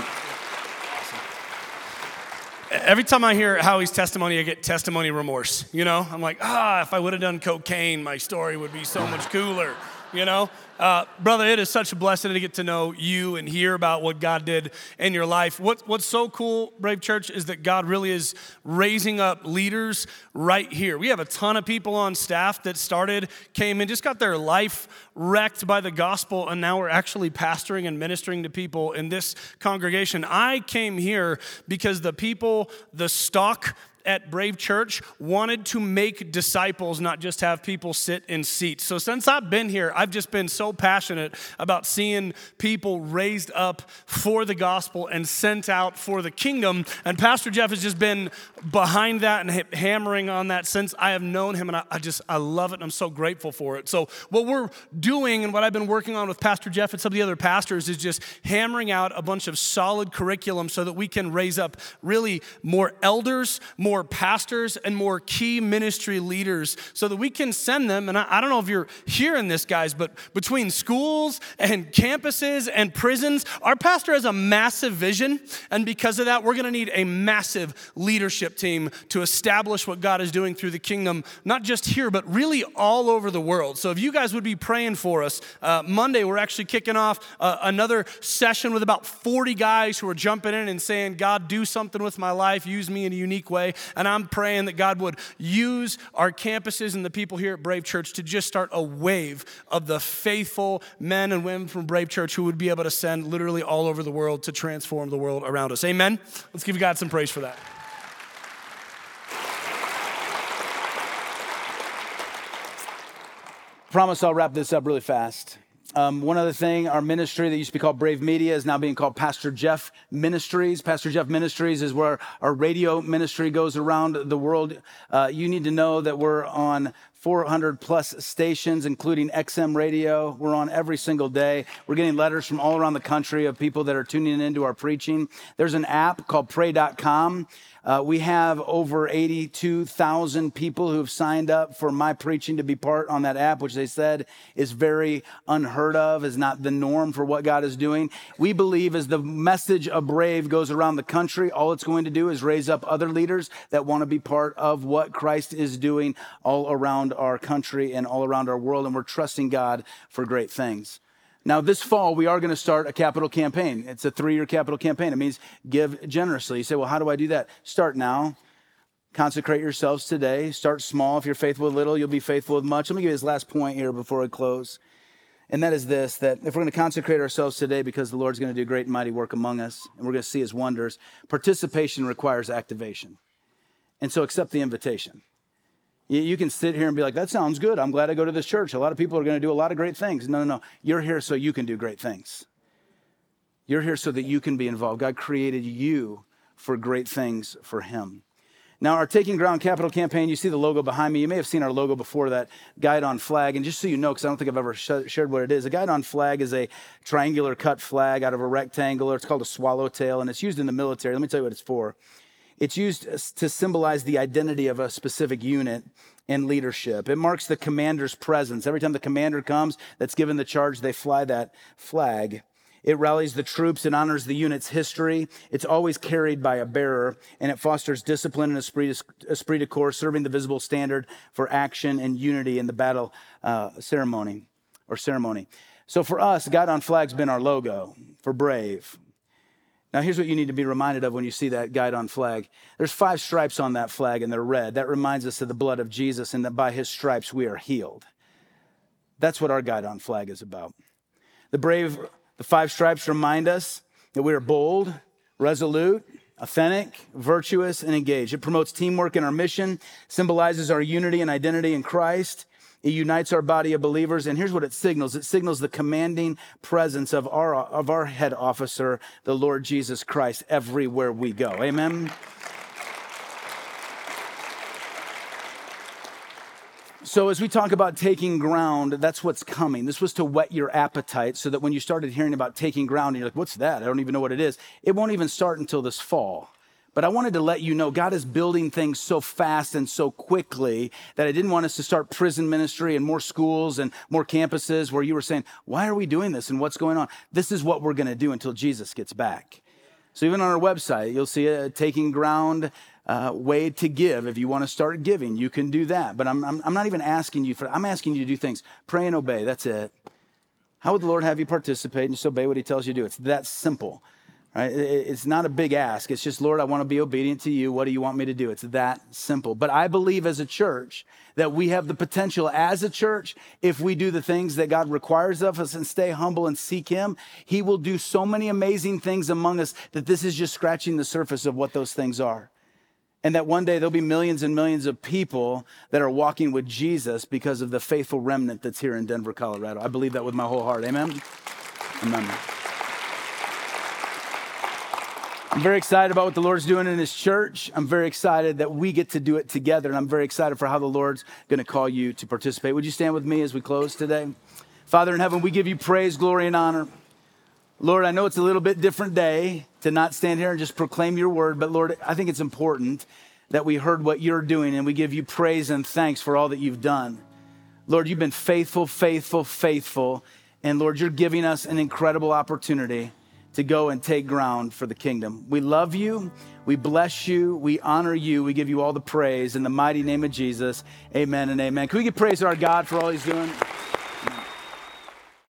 Every time I hear Howie's testimony, I get testimony remorse. I'm like, if I would have done cocaine, my story would be so much cooler. Brother, it is such a blessing to get to know you and hear about what God did in your life. What's so cool, Brave Church, is that God really is raising up leaders right here. We have a ton of people on staff that came and just got their life wrecked by the gospel, and now we're actually pastoring and ministering to people in this congregation. I came here because the stock at Brave Church wanted to make disciples, not just have people sit in seats. So since I've been here, I've just been so passionate about seeing people raised up for the gospel and sent out for the kingdom. And Pastor Jeff has just been behind that and hammering on that since I have known him. And I love it, and I'm so grateful for it. So what we're doing and what I've been working on with Pastor Jeff and some of the other pastors is just hammering out a bunch of solid curriculum so that we can raise up really more elders, more pastors, and more key ministry leaders so that we can send them. And I don't know if you're hearing this, guys, but between schools and campuses and prisons, our pastor has a massive vision. And because of that, we're going to need a massive leadership team to establish what God is doing through the kingdom, not just here, but really all over the world. So if you guys would be praying for us, Monday, we're actually kicking off another session with about 40 guys who are jumping in and saying, God, do something with my life, use me in a unique way. And I'm praying that God would use our campuses and the people here at Brave Church to just start a wave of the faithful men and women from Brave Church who would be able to send literally all over the world to transform the world around us. Amen? Let's give God some praise for that. Promise I'll wrap this up really fast. One other thing, our ministry that used to be called Brave Media is now being called Pastor Jeff Ministries. Pastor Jeff Ministries is where our radio ministry goes around the world. You need to know that we're on 400 plus stations, including XM radio. We're on every single day. We're getting letters from all around the country of people that are tuning into our preaching. There's an app called pray.com. We have over 82,000 people who have signed up for my preaching to be part on that app, which they said is very unheard of, is not the norm for what God is doing. We believe as the message of Brave goes around the country, all it's going to do is raise up other leaders that want to be part of what Christ is doing all around our country and all around our world, and we're trusting God for great things. Now, this fall, we are going to start a capital campaign. It's a 3-year capital campaign. It means give generously. You say, well, how do I do that? Start now. Consecrate yourselves today. Start small. If you're faithful with little, you'll be faithful with much. Let me give you this last point here before I close. And that is this, that if we're going to consecrate ourselves today because the Lord's going to do great and mighty work among us, and we're going to see his wonders, participation requires activation. And so accept the invitation. You can sit here and be like, that sounds good. I'm glad I go to this church. A lot of people are going to do a lot of great things. No. You're here so you can do great things. You're here so that you can be involved. God created you for great things for him. Now, our Taking Ground Capital campaign, you see the logo behind me. You may have seen our logo before, that Guide on Flag. And just so you know, because I don't think I've ever shared what it is, a Guide on Flag is a triangular cut flag out of a rectangle. It's called a swallowtail, and it's used in the military. Let me tell you what it's for. It's used to symbolize the identity of a specific unit and leadership. It marks the commander's presence. Every time the commander comes that's given the charge, they fly that flag. It rallies the troops and honors the unit's history. It's always carried by a bearer, and it fosters discipline and esprit de corps, serving the visible standard for action and unity in the battle ceremony. So for us, Guide on Flag's been our logo for Brave. Now, here's what you need to be reminded of when you see that Guide on Flag. There's 5 stripes on that flag, and they're red. That reminds us of the blood of Jesus, and that by his stripes we are healed. That's what our Guide on Flag is about. The 5 stripes remind us that we are bold, resolute, authentic, virtuous, and engaged. It promotes teamwork in our mission, symbolizes our unity and identity in Christ. It unites our body of believers, and here's what it signals. It signals the commanding presence of our head officer, the Lord Jesus Christ, everywhere we go. Amen? So as we talk about taking ground, that's what's coming. This was to whet your appetite so that when you started hearing about taking ground, and you're like, what's that? I don't even know what it is. It won't even start until this fall. But I wanted to let you know God is building things so fast and so quickly that I didn't want us to start prison ministry and more schools and more campuses where you were saying, why are we doing this and what's going on? This is what we're going to do until Jesus gets back. So even on our website, you'll see a Taking Ground way to give. If you want to start giving, you can do that. But I'm not even asking you for, I'm asking you to do things. Pray and obey. That's it. How would the Lord have you participate and just obey what he tells you to do? It's that simple. Right? It's not a big ask. It's just, Lord, I want to be obedient to you. What do you want me to do? It's that simple. But I believe as a church that we have the potential as a church, if we do the things that God requires of us and stay humble and seek him, he will do so many amazing things among us that this is just scratching the surface of what those things are. And that one day there'll be millions and millions of people that are walking with Jesus because of the faithful remnant that's here in Denver, Colorado. I believe that with my whole heart. Amen? Amen. I'm very excited about what the Lord's doing in his church. I'm very excited that we get to do it together, and I'm very excited for how the Lord's going to call you to participate. Would you stand with me as we close today? Father in heaven, we give you praise, glory, and honor. Lord, I know it's a little bit different day to not stand here and just proclaim your word, but Lord, I think it's important that we heard what you're doing, and we give you praise and thanks for all that you've done. Lord, you've been faithful, faithful, faithful, and Lord, you're giving us an incredible opportunity to go and take ground for the kingdom. We love you. We bless you. We honor you. We give you all the praise in the mighty name of Jesus. Amen and amen. Can we give praise to our God for all he's doing?